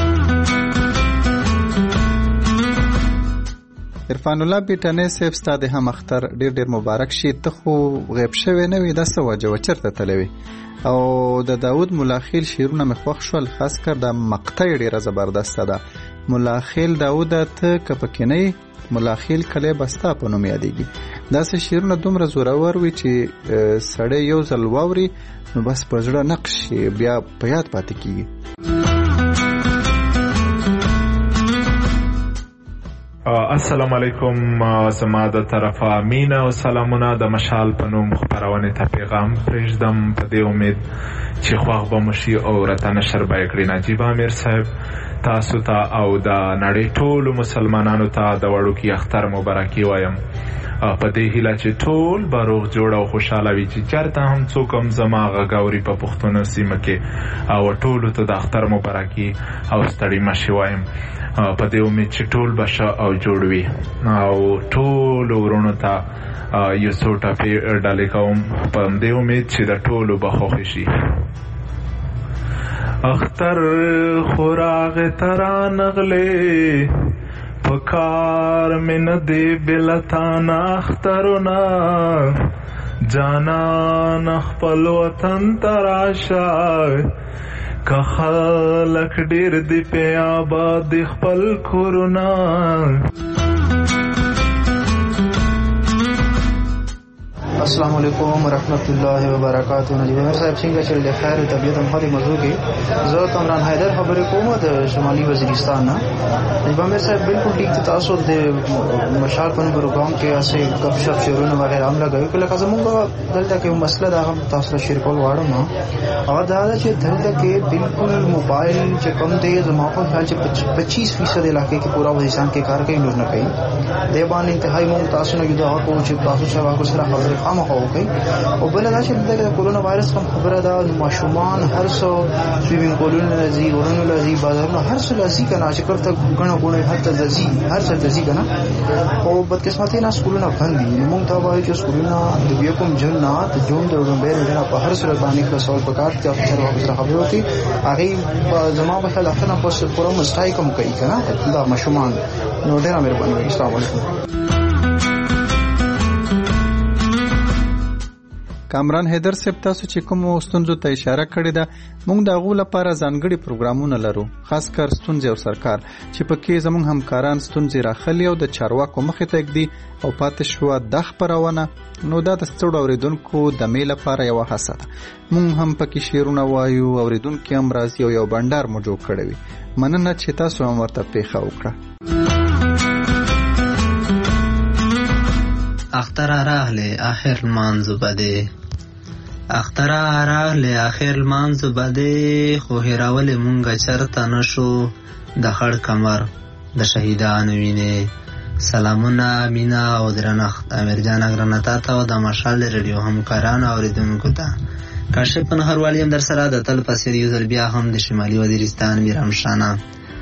عرفان الله بیټنې صاحب ستا د هم اختر ډېر ډېر مبارک شي. ته خو غیب شوی نه وې دا څه وجه وه چېرته تللی وې؟ او د داود ملاخیل شعرونه مې خوښ شول. خاص کر دا مقطع یې ډېره زبردسته ده. ملاخیل داوده ته که پکې نه یې ملاخیل کلی به ستا په نوم یادېږي. داسې شعرونه دومره زورور وي چې سړی یو ځل واوري نو بس په زړه نقش شي بیا په یاد پاتې کېږي. السلام علیکم. زما د طرفه مینه او سلامونه د مشال په نوم خپرونې ته پیغام پرېږدم په دې امید چې خوښ به مو شي او راته نشر به یې کړي. نجیب امیر صاحب تاسو ته او د نړۍ ټولو مسلمانانو ته د وړوکي اختر مبارکي وایم په دې هیله چې ټول به روغ جوړ او خوشحاله وي چې چېرته هم څوک هم زما غږ اوري په پښتنو سیمه کې او ټولو ته د اختر مبارکي او ستړي مه شي وایم په دې امید چې ټول به ښه او جوړ وي او ټولو ورونو ته یو څو ټپې ډالې کوم په دې امید چې د ټولو به خوښې شي. اختر خوراغ ترانغلې پکار من دې بلتانا اخترنا جانان خپل وطن تراشا که خلق ډیر دی په آباد خپل کورنا. السلام علیکم ورحمۃ اللہ وبرکاتہ. نجیب امیر صاحب څنګه چې له خیر طبیعت هم خالي موضوع کې زه کامران حیدر خبرې کوم د شمالي وزیرستان نه. نجیب امیر صاحب بالکل ټیک تاسو د مشال په پروګرام کې اسې غب شپ شروع نه وغیرہ هم لګوي کله که زموږ دلته کې مسله دا هم تاسو سره شیر کول غواړم او دا چې دلته کې بالکل موبایل چې کم دی زما په خیال چې پچیس فیصد علاقې کې پورا وزیرستان کې کار کوي نور نه کوي. دی باندې انتهایی مو تاسو نه یو دا کوم چې تاسو سره واکو سره خبرې خامه کوي او بل دا چې د کورونا وایرس کوم خبره ده ماشومان هر څو سویمینګ پولونه لذي ورونو لذي بازارونو هر څه لذي کنه چې کرته غنه غونه هر څه لذي هر څه لذي کنه او بدقسمتي نه سکولونه بند دي. موږ ته وایي چې سکولونه د بیا کوم جون نه د جون د نومبر نه په هر څه باندې خلاصول پکار چې افسر وګړي خبرې وکړي هغه زما په خیال اخنه په پوره مستای کوم کوي کنه دا ماشومان نو ډیره مهرباني. السلام علیکم. کامران حیدر صاحب، تاسو چې کوم ستونزو ته اشاره کړې ده، موږ د هغو لپاره ځانګړي پروګرامونه لرو، خاص کر ستونزې او سرکار، چې پکې زموږ همکاران ستونزې راخلي او د چارواکو مخې ته ږدي او پاتې شوه دا خپرونه. نو دا د ستړو اورېدونکو د مې لپاره یوه هڅه ده. موږ هم پکې شعرونه وایو، اورېدونکي هم راځي او یو بنډار مو جوړ کړی وي. مننه چې تاسو هم ورته پېښه وکړه. اختر راغله آخر مانځو بده، اختر راغله آخر مانځو بده، خو هراول مونږه چرته نشو د خړ کمر د شهیدانو وینه. سلامونه مینا او درنښت امیر جان اگرنتا ته او د مشال ریډیو همکارانو اوریدونکو ته. کاشف نهروالی هم در سره د تل پسې یو ځل بیا هم د شمالي وزیرستان میرامشانه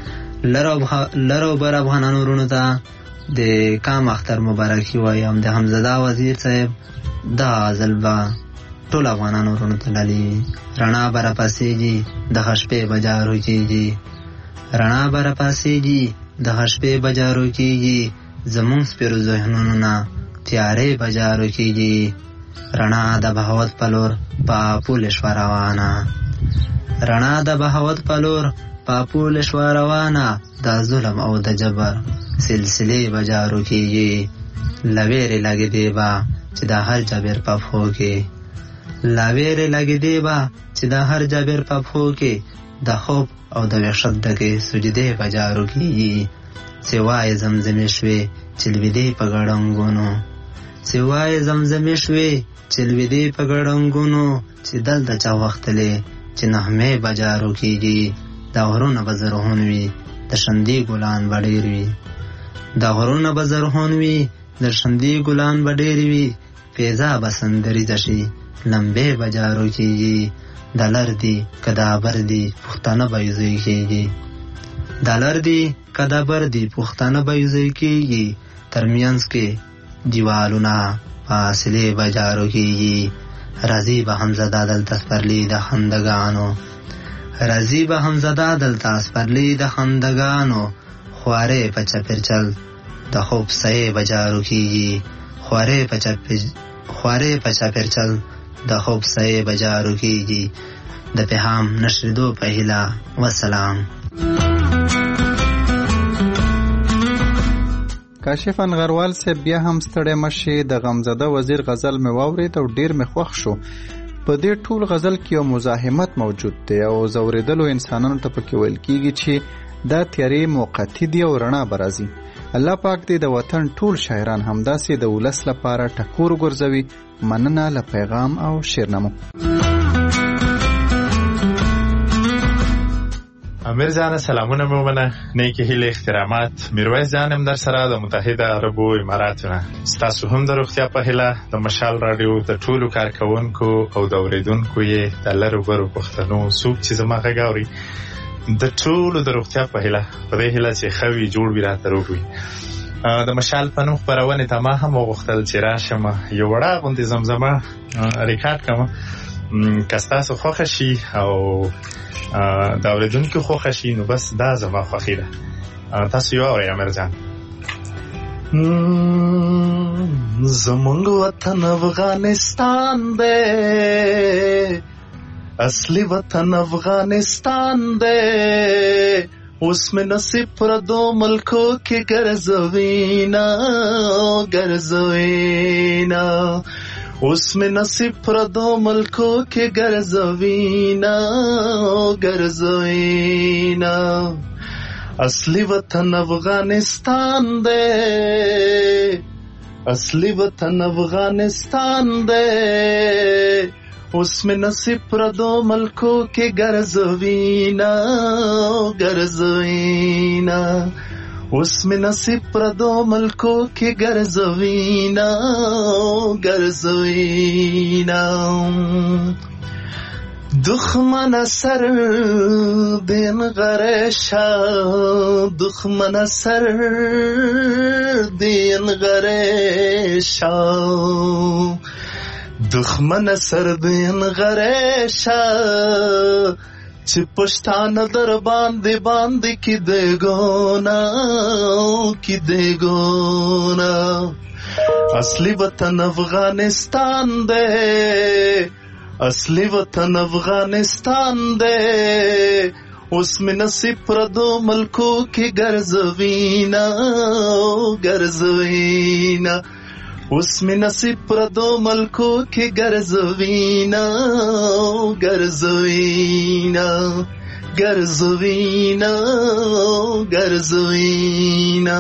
لرو بر افغانانو ورونو ته د کام اختر مبارکي وایم. د حمزه وزیر صاحب دا ځلبا ټول افغانانو ورونو ته لالي. رڼا بر پاسېږي د خشپې بجارو کېږي، رڼا بر پاسېږي د خشپې بجارو کېږي، زمونږ سپیرو ذهنونو نه تیارې بجارو کېږي. رڼا د بهاوت پلور په پول شوه روانه، رڼا د بهاوت پلور په پول شوه روانه، د ظلم او د جبر سلسلې بجارو کېږي. لویرې لګېدې به چې د هر جابر په پښو کې، لویرې لګېدې به چې د هر جابر په پښو کې، د خوب او د وحشت ډکې سجدې بجارو کېږي. سوای زمزمې شوې چې لوېدې په ګړنګونو، سوای زمزمې شوې چې لوېدې په ګړنګونو، چې دلته چا وختلې چې نغمې بجارو کېږي. د غرونه به زرغون وي د شندې ګلان به ډېر وي، د غرونه به زرغون وي د شندې ګلان به ډېر وي، فیضا به سندریزه شي لمبې بجارو کېږي. د لر دي که د ابر دي پښتانه به یوځای کېږي، د لر دي که د ابر دي پښتانه به یوځای کېږي. تر منځ کې دیوالونه فاصلې بجارو کېږي. راځي به حمزه دلته سپرلي د خندګانو، راځي به حمزه دلته سپرلي د خندګانو، خوارې په چپرچل د خوب سایې بجارو کېږي، خوارې په چپر خوارې په چپرچل د خوب سایې بجارو کېږي. د پیغام نشریدو په هیله وسلام. کاشف انغروال صاحب، بیا هم ستړی مشي. د غمزده وزیر غزل مې واورېد او ډیر مې خوښ شو. په دې ټول غزل کې یو مزاحمت موجود دی او زوریدلو انسانانو ته پکې ویل کېږي چې دا تیارې موقتي دي او رڼا به راځي. الله پاک دې د وطن ټول شاعران همداسې د ولس لپاره ټکور وګرځوي. مننه له پیغام او شعرنامو. امیر جان سلامونه مو منه، نیکی هیله احترامات. میرویس جانم در سره د متحده عربو اماراتونه. ستاسو هم د روغتیا په هیله د مشال رادیو د ټولو کارکونکو او د اوریدونکو یې د لرو برو پښتنو څوک چې زما غږ اوري د ټولو د روغتیا په هیله، په دې هیله چې ښه وي جوړ وي راته روغ وي. د مشال په نوم خپرونې ته ما هم وغوښتل چې راشم یو وړه غوندې زمزمه ریکارډ کړم. که ستاسو خوښه شي او د اوریدونکو خوښه شي نو بس دا زما خوښي ده. تاسو یې واورئ امیر جان. زمونږ وطن افغانستان دی، اصلي وطن افغانستان دی، اوس مې نصیب پردو ملکو کې ګرځوینا ګرځوینا، اوس مې نصیب پردو ملکو کې ګرځوینا ګرځوینا. اصلي وطن افغانستان دی، اصلي وطن افغانستان دی، اوس مې نصیب پردو ملکو کې ګرځوینا ګرځوینا، اوس مې نصیب پردو ملکو کې ګرځوینا ګرځوینا. دښمن سر دین غریشا، دښمن سر دین غریشا، دښمن سر دین غریشا، چې پښتانه در باندې باندې کې دیګونا کې دیګونا اصلي وطن افغانستان دی اصلي وطن افغانستان دی اوس مې نصیب پردو ملکو کې ګرځوینا ګرځوینا اوس مې نصیب پردو ملکو کې ګرځوینا ګرځوینا ګرځوینا ګرځوینا.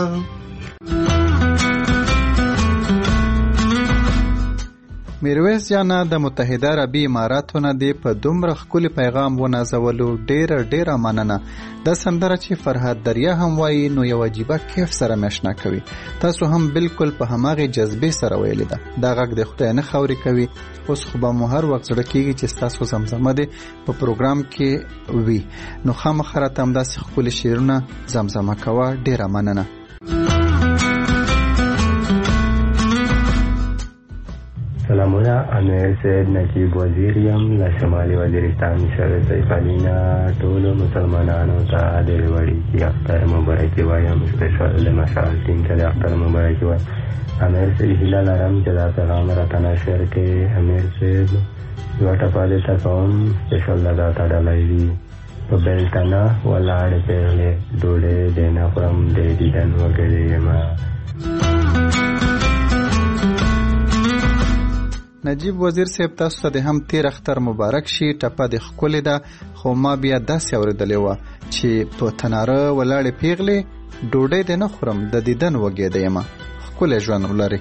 میرویس جانا د متحده عربي اماراتو نه دی په دومره ښکلي پیغام ونازولو ډیره ډیره مننه. دا سندره چې فرهاد دریا هم وایي نو یو عجیبه کیف سره مې اشنا کوي. تاسو هم بالکل په هماغې جذبې سره ویلې ده. دا غږ د خدای نه خاورې کوي. اوس خو به مو هر وخت زړه کېږي چې ستاسو زمزمه دې په پروګرام کې وي. نو خامخا راته همداسې ښکلي شعرونه زمزمه کوه. ډیره مننه. سلامونه، امیر سید نجیب وزیر یم له شمالي وزیرستان شهر سیفالینا. ټولو مسلمانانو ته د وړي اختر مبارکي وایم. سپیشل د مشال ټیم ته د اختر مبارکي وایم. امیر سید هیله لرم چې دا پیغام راته نشر کړي. امیر سید یوه ټپه درته کوم، سپیشل د دا تړلی وي. په بېلټنه ولاړې پېغلې ډوډۍ دې نه خورم د دیدن وګړې یمه. نجیب وزیر صاحب تاسو ته د هم تیر اختر مبارک شي. ټپه د ښکلې ده خو ما بیا داسې اورېدلې وه چې په تناره ولاړې پیغلې ډوډۍ دې نه خورم د دیدن وږې یمه. ښکلی ژوند ولرئ.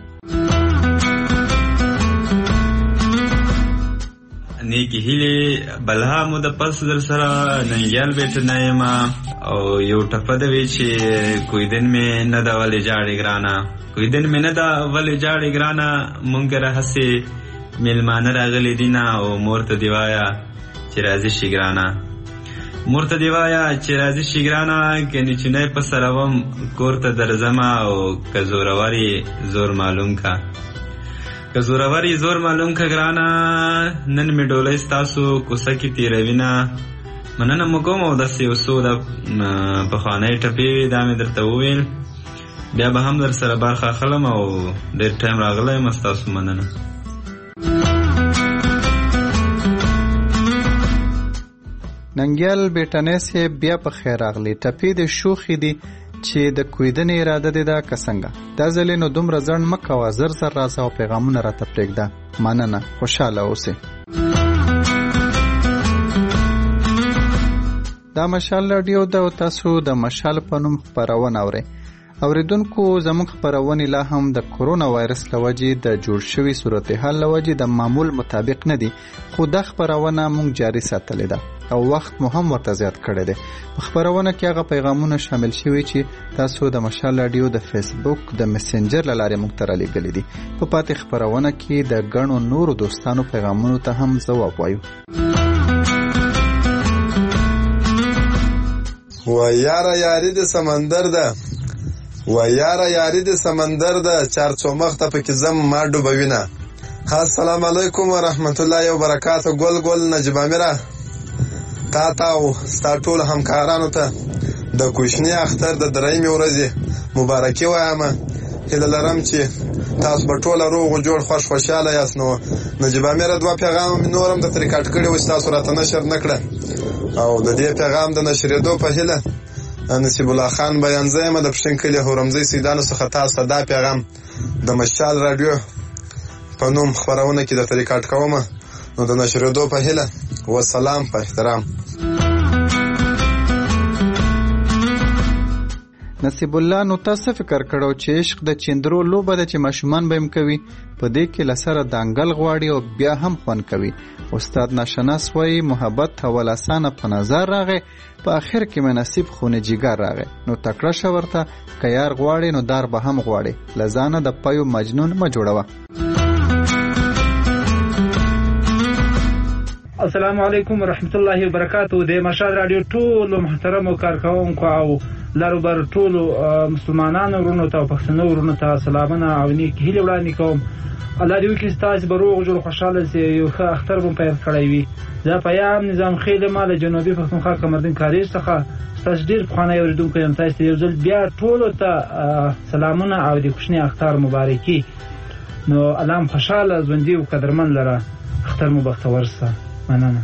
نیکی هیلې بلها مو د پس در سره ننګیال بیت نه یم او یو ټپه ده وی چې کویدن مې نه ده ولې جاړې ګرانه کویدن مې نه ده ولې جاړې ګرانه مونږ را هسې میلمانه راغلي دي نه او مور ته دې وایه چې راځي شي ګرانه مور ته دې وایه چې راځي شي ګرانه که نیچینی په سروم کور ته درځمه او که زورور یې زور معلوم که که زورور یې زور معلوم که ګرانه نن مې ډولۍ ستاسو کوڅه کې تېروینه مننه مو کوم او داسې یو څو د پخوانۍ ټپې وې دا مې درته وویل بیا به هم در سره برخه اخلم او ډېر ټایم راغلی یم ستاسو مننه. ننګیال بیټنۍ صاحب بیا په خیر راغلی. ټپې د شوخې دي چې د کویدنې اراده دې ده که څنګه؟ دا ځلې نو دومره ځنډ مه کوه، زر زر راځه او پیغامونه راته پرېږده. مننه، خوشحاله اوسئ. دا مشال راډیو ده او تاسو د مشال په نوم خپرونه اورئ. اوریدونکو زموږ خپرونې لا هم د کرونا وایرس له وجې د جوړ شوي صورتحال له وجې د معمول مطابق نه دي، خو دا خپرونه موږ جاري ساتلې ده او وخت مو هم ورته زیات کړی دی. په خپرونه کې هغه پیغامونه شامل شوي چې تاسو د مشال راډیو د فیسبوک د میسنجر له لارې موږ ته رالیږلي دي. په پاتې خپرونه کې د ګڼو نورو دوستانو پیغامونو ته هم ځواب وایو. و یاره یاری د سمندر ده و یاره یاری د سمندر ده چار څو مخته پکې زم ما ډوبوینه. السلام علیکم و رحمت الله وبرکاته. ګل ګل نجیب امیره تا ته او ستا ټول همکارانو ته د کوشني اختر د درېیمې ورځې مبارکي وایم. هیله لرم چې تاسو به ټوله روغ او جوړ خوش خوشحاله یاست. نو نجیب امیره دوه پیغام مې نور هم درته ریکارډ کړي وو چې تاسو راته نشر نه کړه او د دې پیغام د نشرېدو په هیله نصیب الله خان بیانزه یم د پښتون کلي هورمزي سیدانو څخه تاسو ته دا پیغام د مشال راډیو په نوم خپرونه کې درته ریکارډ کوم. نو د نشرېدو په هیله وسلام په احترام. نصیب الله نو تاسو فکر کړو چې عشق د چندرو لوبه ده چې ماشومان به هم کوي، په دې کې لسره دانګل غواړي او بیا هم خوند کوي. استاد ناشناس وایي محبت اول اسانه په نظر راغی، په آخر کې مې نصیب خونه جګر راغی. نو تکړه شه ورته که یار غواړي نو دار به هم غواړي، له ځانه د پایو مجنون مه جوړوه. السلام علیکم ورحمت الله وبرکاتو. د مشال رادیو ټولو محترمو کارکوونکو او لارو بر ټولو مسلمانانو ورونو ته او پښتنو ورونو ته سلامونه او نیک هیلې وړاندې کوم. الله دې وکړي ستاسو به روغ جوړ خوشحاله سي، یو ښه اختر مو پیل کړی وي. زه پیام نظام خیل ما له جنوبي پښتونخوا کمردین کاریز څخه ستاسو ډېر پخوانی اورېدونکی یم. تاسو ته یو ځل بیا ټولو ته سلامونه او د کوچني اختر مبارکي. نو الله م خوشحاله ژوندي او قدرمن لره اختر مو بختور سه. مننه.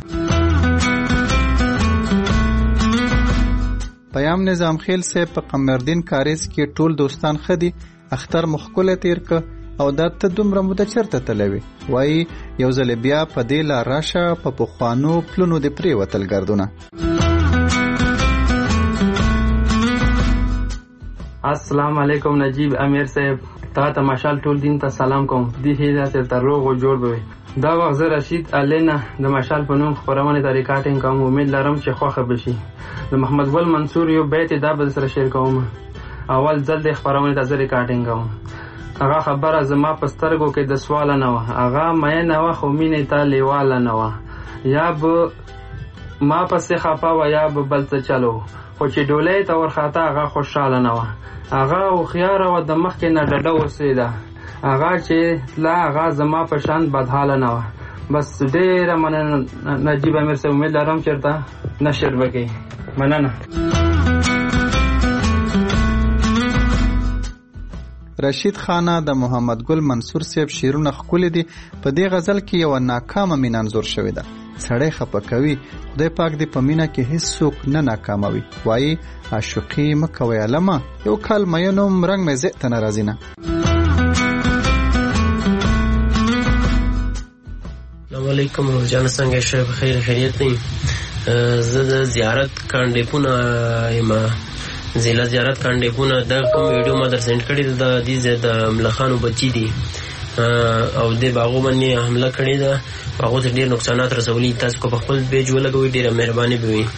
پیام نظام خیل صاحب په قمردین کاریز کې ټول دوستان خدي اختر مخکله تیر ک او دا ته دومره موده چرته تلوي وای یو ځل بیا په دې لا راشه په پخوانو پلونو د پری وتل ګرځونه. السلام علیکم نجیب امیر صاحب، تا ته مشال ټول دین ته سلام کوم. دی هیله تر روغ او جوړ به دا وخت زه رشید الینا د مشال په نوم خبرونه د ریکارډینګ کوم. امید لرم چې خوښه بشي. د محمد ګل منصور یو بیت دا به سره شیر کوم. اول ځل د خبرونه د ریکارډینګ کوم. هغه خبره زما په سترګو کې د سوال نه و، هغه مې نه و خو مینې ته لیواله نه و. یا به ما پسې خپه و یا به بل څه چلو، خو چې ډولۍ ته ورخاته هغه خوشحاله نه و. هغه هوښیاره و د مخکې نه ډډه اوسېده. هغه چې لا هغه زما په شان بدحاله نه و. بس ډېره مننه نجیب امیر صاحب، امید لرم چېرته نشر به کوي. مننه. رشید خانه د محمد ګل منصور صاحب شیرونه ښکلي دي. په دې غزل کې یو ناکامه مینه انځور شوې ده. سړی خفه کوي، خدای پاک دې په مینه کې هیڅوک نه ناکاموي. وایي عاشقي مه کوئ علمه، یو کال مینو رنګ مې زه ته نه راځي نه. السلام علیکم جان، څنګه شې؟ بخیر خیریت نه؟ زه د زیارت کاندېپونه یم. ضلع زیارت کاندېپونه د کوم ویډیو ما در سینډ کړی د دې د ملخانو بچی دي او د باغو باندې حمله کړې ده. باغو ته ډېر نقصانات رسولي. تاسو کو په خپل پیج ولګوئ، ډېره مهرباني به وي.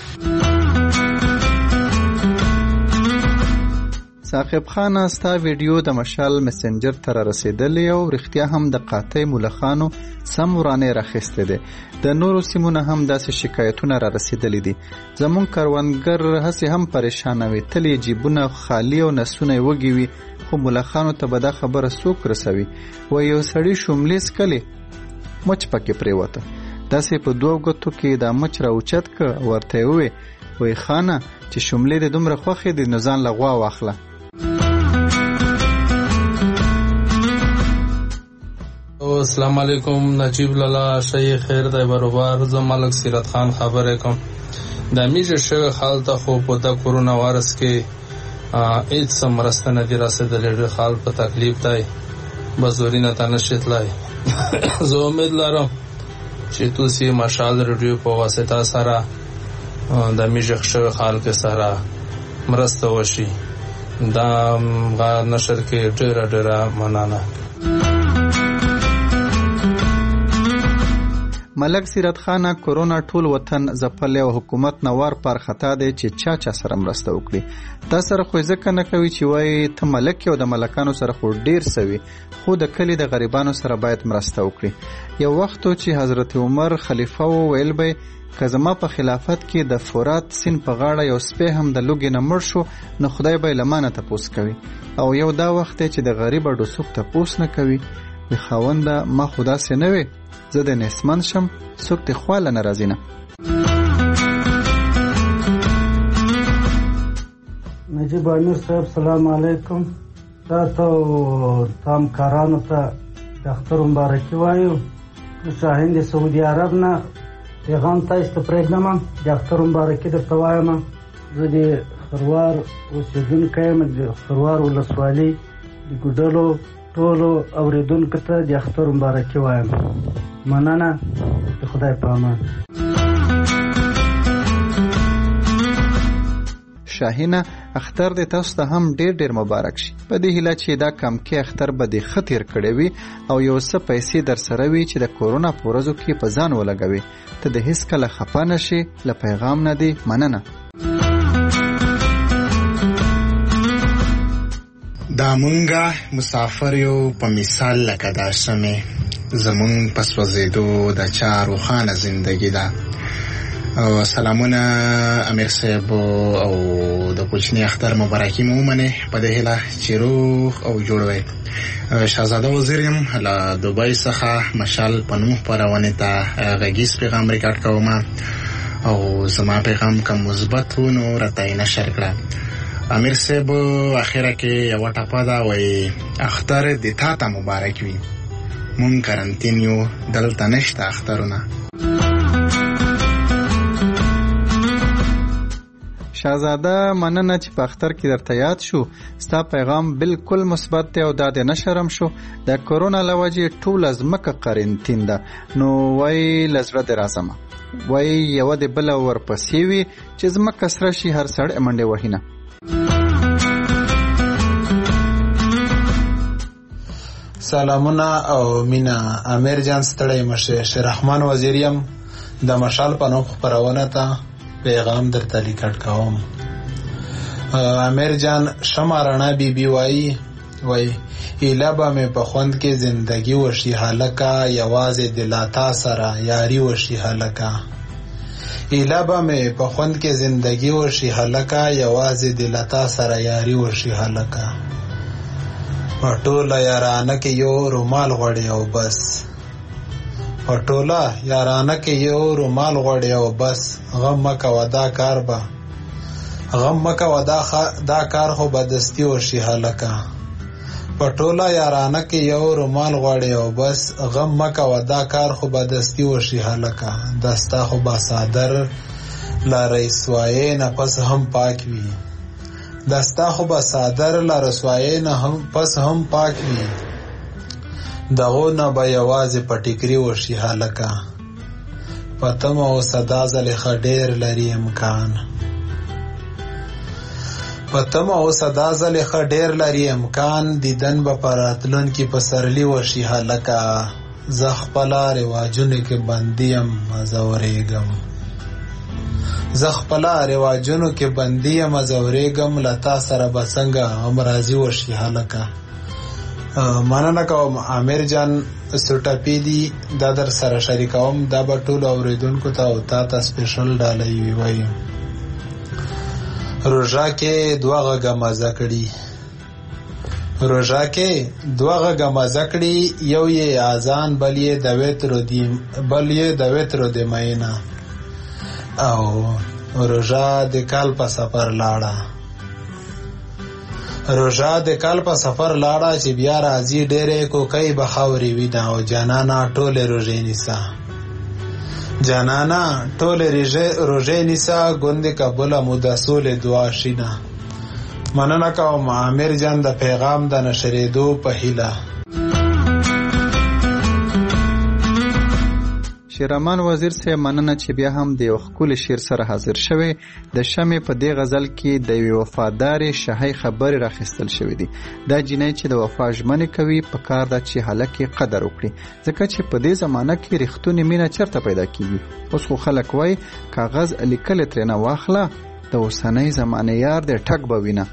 ثاقب خان ستا ویډیو د مشال مسنجر ته را رسېدلی او رښتیا هم د قاطع ملخانو سم ورانې راخیستې دی. د نورو سیمونه هم داسې شکایتونه را رسېدلی دي. زمونږ کروندګر هسې هم پریشانه وي، تل یې جیبونه خالي او نسونه یې وږي وي، خو ملخانو ته به دا خبره څوک رسوي. و یو سړي شوملې څکلې، مچ پکې پرېوته. داسې په دوو ګوتو کې دا مچ را اوچت که، ورته یې ووې وایي خانه چې شوملې دې دومره خوښې دي نو ځان له غوا واخله. السلام علیکم نجیب لالا، شای خیر دی برابر. زه ملک سیرت خان خبره کوم. د میجه شوی حال ته خو په د کورونا وایرس کې هیڅ مرسته نه دی رسېدلې. ډېر حال په تکلیف دی، بزورینه ته نشي تلای. زه امید لرم چې تاسو مشال رادیو په واسطه سره د میجه شوی حال کې سره مرسته وشي. دا غا نشر کې ډېره ډېره مننه. ملک سیرت خانه کورونا ټول وطن ځپلی او حکومت نوار پر خطا دی چې چا چا سره مرسته وکړي. تا سره خو ځکه نه کوي چې وایي ته ملک او د ملکانو سره خو ډیر سوي، خو د کلي د غریبانو سره باید مرسته وکړي. یو وخت چې حضرت عمر خلیفه و ویل به که زما په خلافت کې د فرات سیند په غاړه یو سپی هم د لوږې نه مړ شو نو خدای به یې له ما نه تپوس کوي. او یو دا وخت دی چې د غریب ډوسوک تپوس نه کوي. وی خاونده ما خو داسې نه وي، زه د نیستمند شم، څوک دې خواله نه راځي نه. نجیب امیر صاحب سلام علیکم. تاسو تام کارانو ته د اختر مبارکي وایو. شاهین د سعودي عرب نه پیغام تاسو ته پرېږدم، د اختر مبارکي درته وایم. زه د خروار اوسېدونکی یم، د خروار ولسوالۍ د ګوډلو ټولو اورېدونکو ته د اختر مبارکي وایم. مننه، د خدای په امان. شاهینه اختر دې تاسو ته هم ډېر ډېر مبارک شي. په دې هیله چې دا کم کې اختر به دې ښه تېر کړی وي او یو څه پیسې در سره وي چې د کورونا په ورځو کې په ځان ولګوي. ته د هېڅکله خفه نه شي. له پیغام نه دې مننه. دا مونږه مسافر یو په مثال لکه دا سمې زمونږ په سوځېدو د چا روښانه زندګي ده. او سلامونه امیر صاحب او د کوچني اختر مبارکي مو ومنئ په دې هیله چې روغ او جوړ وئ. شهزاده وزیر یم له دوبۍ څخه مشال په نوم خپرونې ته غږیز پیغام ریکارډ کوم او زما پیغام که مثبت و نو راته یې نشر کړه. امیر صاحب اخره کې یوه ټپه ده وایي اختر د تا ته مبارک وي، مونږ کرنتین یو دلته نشته اخترونه. شهزاده مننه چې په اختر کې درته یاد شو. ستا پیغام بالکل مثبت دی او دا د نشرم شو. د کورونا له وجې ټوله ځمکه قرنطین ده، نو وایي له زړه دې راځمه، وایي یوه د بله ورپسې وي چې ځمکه سره شي هر سړی منډې وهي نه. سلامونه او مینا. امیر جان ستړی مشه. شیررحمان وزیر یم د مشال په نوم خپرونه ته پیغام درته ریکارډ کوم. امیر جان شمع رڼا بی بی وایي وایي ایله به مې په خوند کې زندگی وشي هلکه، یوازې د لاتا سره یاري وشي هلکه. ایله به مې په خوند کې زندگی وشي هلکه، یوازې د لاتا سره یاري وشي هلکه. په ټوله یارانه کې یو رومال غواړي او بس، په ټوله یارانه کې یو رومال غواړي او بس. غم مکوه دا کار به غم مکوه دا, دا کار خو به دستي وشي هلکه. په ټوله یارانه کې یو رومال غواړي او بس. غم مکوه دا کار خو به دستي وشي هلکه. دستا خو به صادر له رسوایۍ نه پس هم پاک وي، دستا خو به صادر له رسوایۍ نه هم پس هم پاک وي. دغو نه به یوازې په ټیکري وشي هلکه. په تمه اوسه دا ځلې ښه ډېر لري امکان، په تمه اوسه دا ځلې ښه ډېر لري امکان. دیدن به په راتلونکي پسرلي وشي هلکه. زه خپله رواجونو کې بندي یم ځورېږم، زه خپله رواجونو کې بندي یم ځورېږم. له تا سره به څنګه همراضي وشي هلکه. مننه کوم امیر جان. سوټپی دی دا در سره شریکوم، دا به ټولو اورېدونکو ته او تا ته سپیشل ډالۍ وي. وایي روژه کې دوه غږه مزه کړي، روژه کې دوه غږه مزه کړي، یو یې اذان بل یې د وترو دی بل یې د وترو د مینه. او روژه د کال په سفر لاړه، روژه د کال په سفر لاړه چې بیا راځي ډېرې کوکۍ به خاورې وي نه. او جانانا ټولې روژې نیسه، جانانا ټولې روژې نیسه. ګوندې کبله مو د سولې دعا شینه. مننه کوم امیر جان د پیغام د نشرېدو په هیله. شیررحمان وزیر صاحب مننه چې بیا هم د یو ښکلي شعر سره حاضر شوی. د شمعې په دې غزل کې د یوې وفادارې شاهۍ خبرې راخیستل شوې دي. دا جینۍ چې د وفا ژمنې کوي په کار ده چې هلک یې قدر وکړي، ځکه چې په دې زمانه کې رښتونې مینه چېرته پیدا کېږي. اوس خو خلک وایي کاغذ لیکلی ترېنه واخله، د اوسنۍ زمانې یار دی ټک به وینه.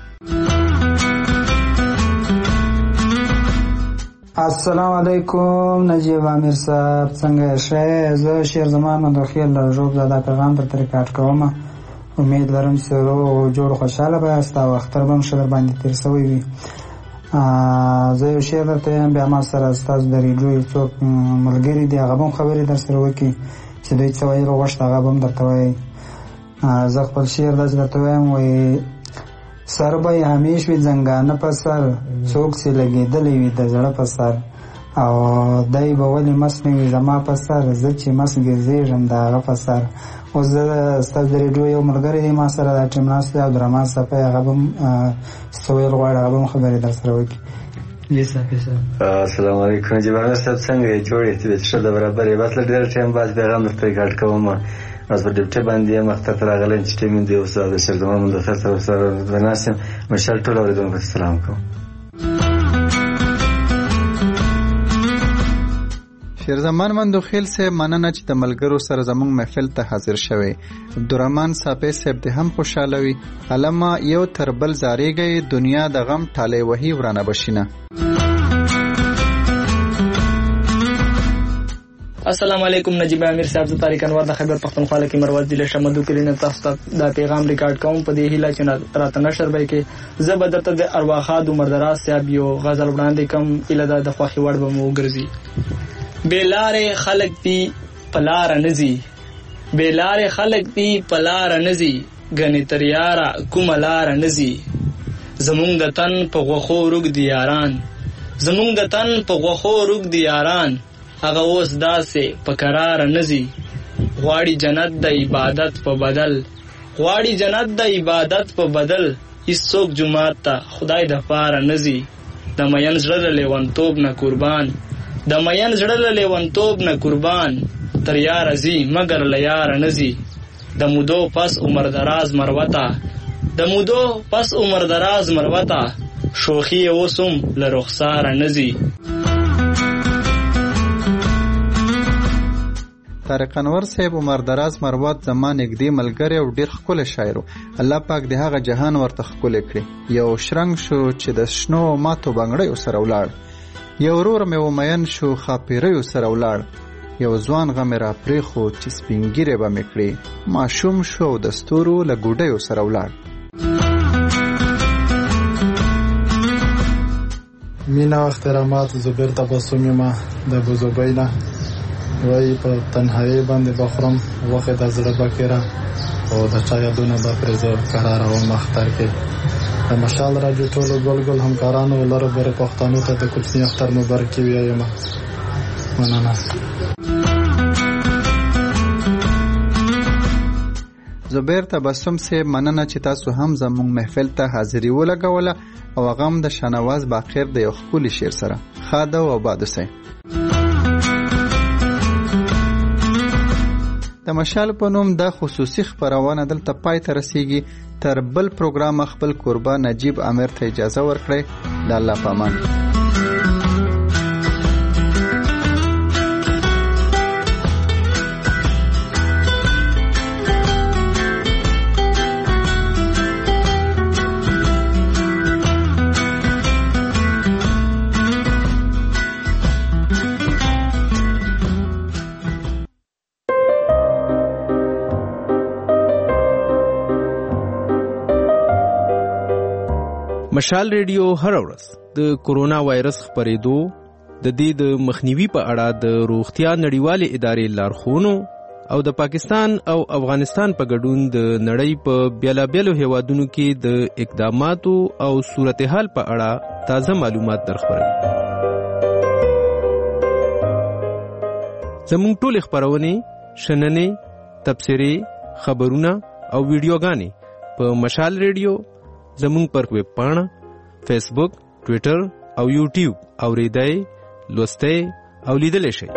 السلام علیکم نجیب امیر صاحب، څنګه شئ؟ زه شیر زمان مندوخیل له ژوب زاده پیغام درته ریکارډ کوم. امید لرم چې روغ او جوړ خوشحاله به یاست او اختر به هم ښه در باندې تېر سوی وي. زه یو شعر درته یم، بیا ما سره ستاسو د ریډیو یو څوک ملګري دي، هغه به هم خبرې در سره وکړي چې دوی څه ویل غوښت هغه به هم درته وایي. زه خپل شعر داسې درته وایم، وایي سر به یې همیش وي زنګانه په سر، څوک چې لګېدلی وي د زړه په سر، او دی به ولې مست نه وي زما په سر، زه چې مست ګرځېږم د هغه په سر. اوس زه ستاسو د ریډیو یو ملګری دی ما سره دا ټیم ناست دی، عبدالرحمان صافی، هغه به هم څه ویل غواړي هغه به هم خبرې در سره وکړي. السلام علیکم نجیب امیر صاحب، څنګه یې؟ جوړ یې؟ طبیعت ښه ده؟ برابر یې؟ بس له ډېر ټایم بعد پیغام درته ریکارډ کوم. اوس په ډیوټي باندې یم، اختر ته راغلی یم چې ټیم مې دی. اوس د شیرزمان مندوخیل سره سره ناست یم. مشال ټولو اورېدونکو ته سلام کوم. شیرزمان مندوخیل صاحب مننه چې د ملګرو سره زموږ محفل ته حاضر شوی. عبدالرحمان صافی صاحب دې هم خوشحاله وي. علما یو تر بل زاریږئ، دنیا د غم ټالی وهي ورانه بشینه. السلام علیکم نجیب امیر صاحب، زه طارق انور د خیبر پختونخوا کې مروت ضلع شمدو کلینه تاسو ته دا پیغام ریکارډ کوم په دې هیله چې راته نشر به کې زه به درته د ارواخا د عمردراز صاحب یو غزل وړاندې کوم، ایله دا د خوښې وړ به مو وګرځي. بېلارې خلک دي په لاره نه ځي، بېلارې خلک دي په لاره نه ځي، ګنې تر یاره کومه لاره نه ځي. زمونږ د تن په غوښو روږدي یاران، زمونږ د تن په غوښو روږدي یاران، هغه اوس داسې په قراره نه ځي. غواړي جنت د عبادت په بدل، غواړي جنت د عبادت په بدل، هیڅوک جومات ته خدای د پاره نه ځي. د مین زړه له لیونتوب نه قربان، د مین زړه له لیونتوب نه قربان، تر یاره ځي مګر له یاره نه ځي. د مودو پس عمر دراز مروته، د مودو پس عمر دراز مروته، شوخي اوس هم له رخساره نه ځي. طارق انور صاحب عمر دراز مروت زما نږدې ملګری او ډېر ښکلی شاعر و. الله پاک د هغه جهان ورته ښکلی کړي. یو شرنګ شو چې د شنو ماتو بنګړیو سره ولاړ، یو ورور مې ومین شو ښاپیریو سره ولاړ، یو ځوان غمې را پرېښود چې سپین ږیرې به مې کړې، ماشوم شو او د ستورو له ګوډیو سره ولاړ. مینا او احترامات زبیر تبسم یمه د بوزوبینا وای په تنهایی باندې بخرم وخت د زړه بکیره او د چا یادونه به پرې زه قرار او مختار کې د مشال راډیو ټولو ګل ګل همکارانو لره بر پښتنو ته د کوچنی اختر مبارک ویایم. مننه. زبیر تبسم سے مننه چې تاسو هم زموږ محفل ته حاضری ولګوله او هغه هم د شاهنواز باقر د یو ښکلي شعر سره. ښاده او آباد اوسئ. د مشال په نوم دا خصوصي خپرونه دلته پای ته رسیږي. تر بل پروګرام خپل کوربه نجیب امیر ته اجازه ورکړئ. د الله په امان. مشال ریډیو هر ورځ د کورونا وایرس خپرېدو د دې د مخنیوي په اړه د روغتیا نړیوالې ادارې لارښوونو او د پاکستان او افغانستان په ګډون د نړۍ په بیلابیلو هیوادونو کې د اقداماتو او صورتحال په اړه تازه معلومات درخبروي. زموږ ټولې خپرونې، شننې، تبصرې، خبرونه او ویډیوګانې په مشال ریډیو زمون پر ویب پاڼه، فیسبوک، ټویټر او یوټیوب اوریدای، لوستای او لیدلی شئ.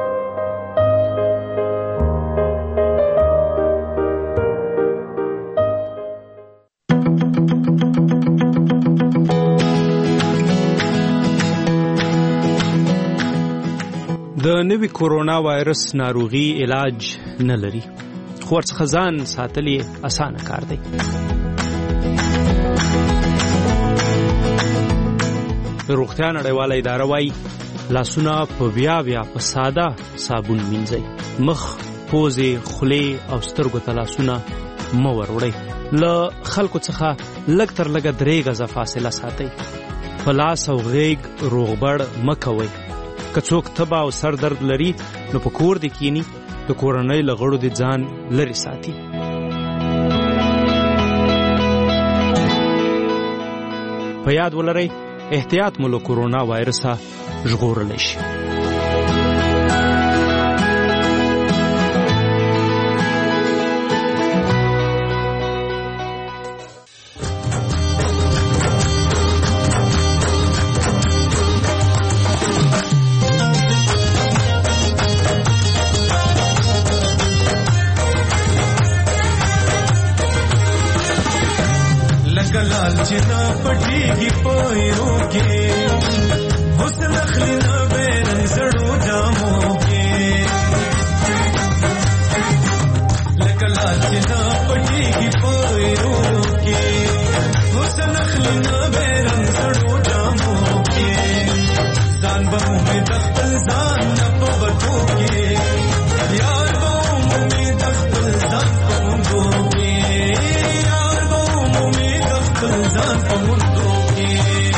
د نوي کورونا وایرس ناروغي علاج نه لري، خو ورڅخه ځان ساتل یې اسانه کار دی. روغتیا نړیواله اداره وايي لاسونه په بیا بیا په ساده صابون مینځئ. مخ، پوزې، خولې او سترګو ته لاسونه مه وروړئ. له خلکو څخه لږ تر لږه درې غزه فاصله ساتئ. په لاس او غیږ روغبړ مه کوئ. که څوک تبه او سر درد لري نو په کور دې کینی، د کورنۍ له غړو دې ځان لرې ساتي. په یاد ولرئ احتیاط مو له کورونا وایرسه ژغورلی شي. جنا پټیږي پویرو کې حسن اخلي نه بیرن زړو جامو کې لکه لال جنا پټیږي پویرو کې حسن اخلي نه بیرن زړو جامو کې ځان به مې د خپل ځان نه په بټو کې ځان په موندو کې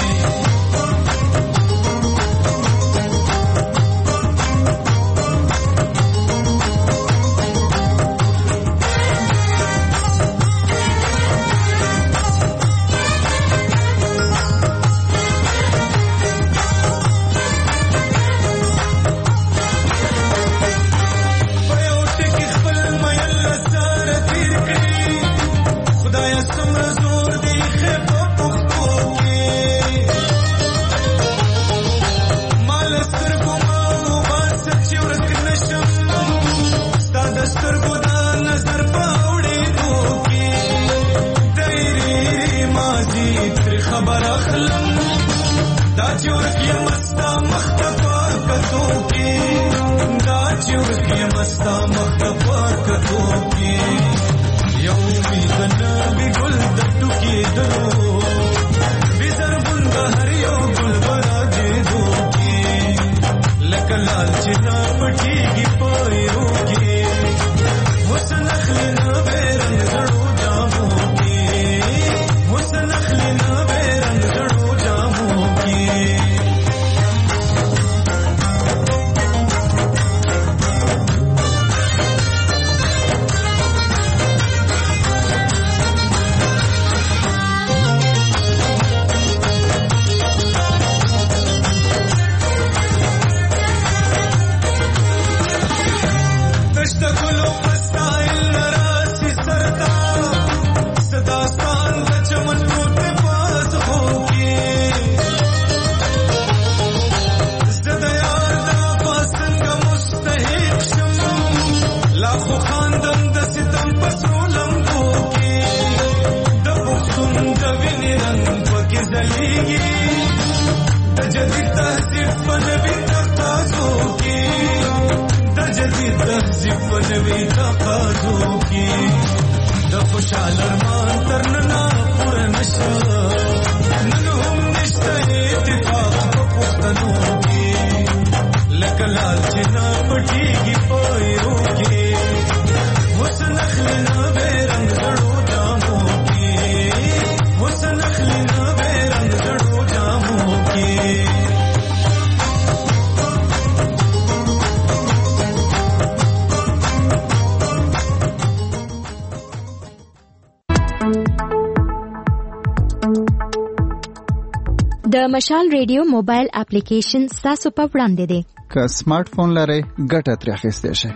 د مشال ریډیو موبایل اپلیکیشن تاسو په وړاندې دی. که سمارټ فون لرئ ګټه ترې اخیستی شئ.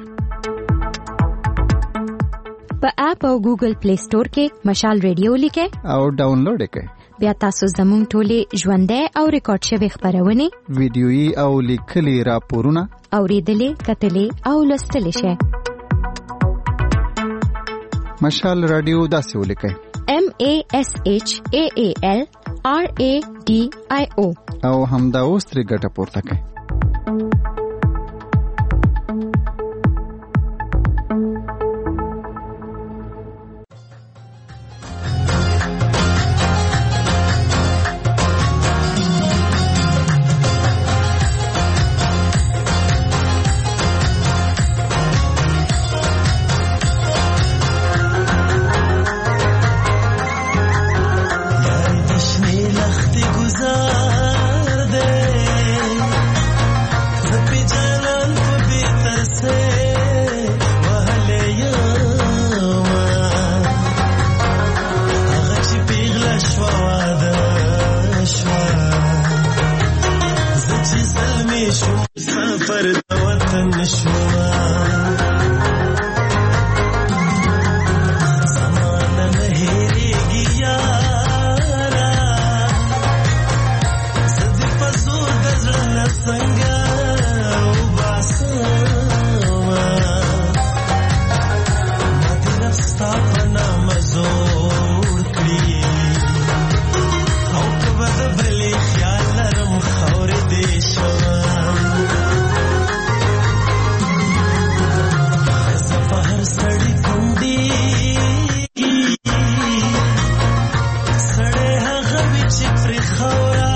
په اپ او ګوګل پلی سٹور کې مشال ریډیو لیکئ او ډاونلوډ یې کړئ. بیا تاسو زموږ ټولې ژوندۍ او ریکارډ شوې خپرونې، ویډیويي او لیکلي راپورونه اورېدلې، کتلې او لوستلې شئ. مشال رادیو داسې ولیکئ: M A S H A A L R A D I O او همدا اوس ترې ګټه پورته کړئ. Sade ha ghabi chipri khawra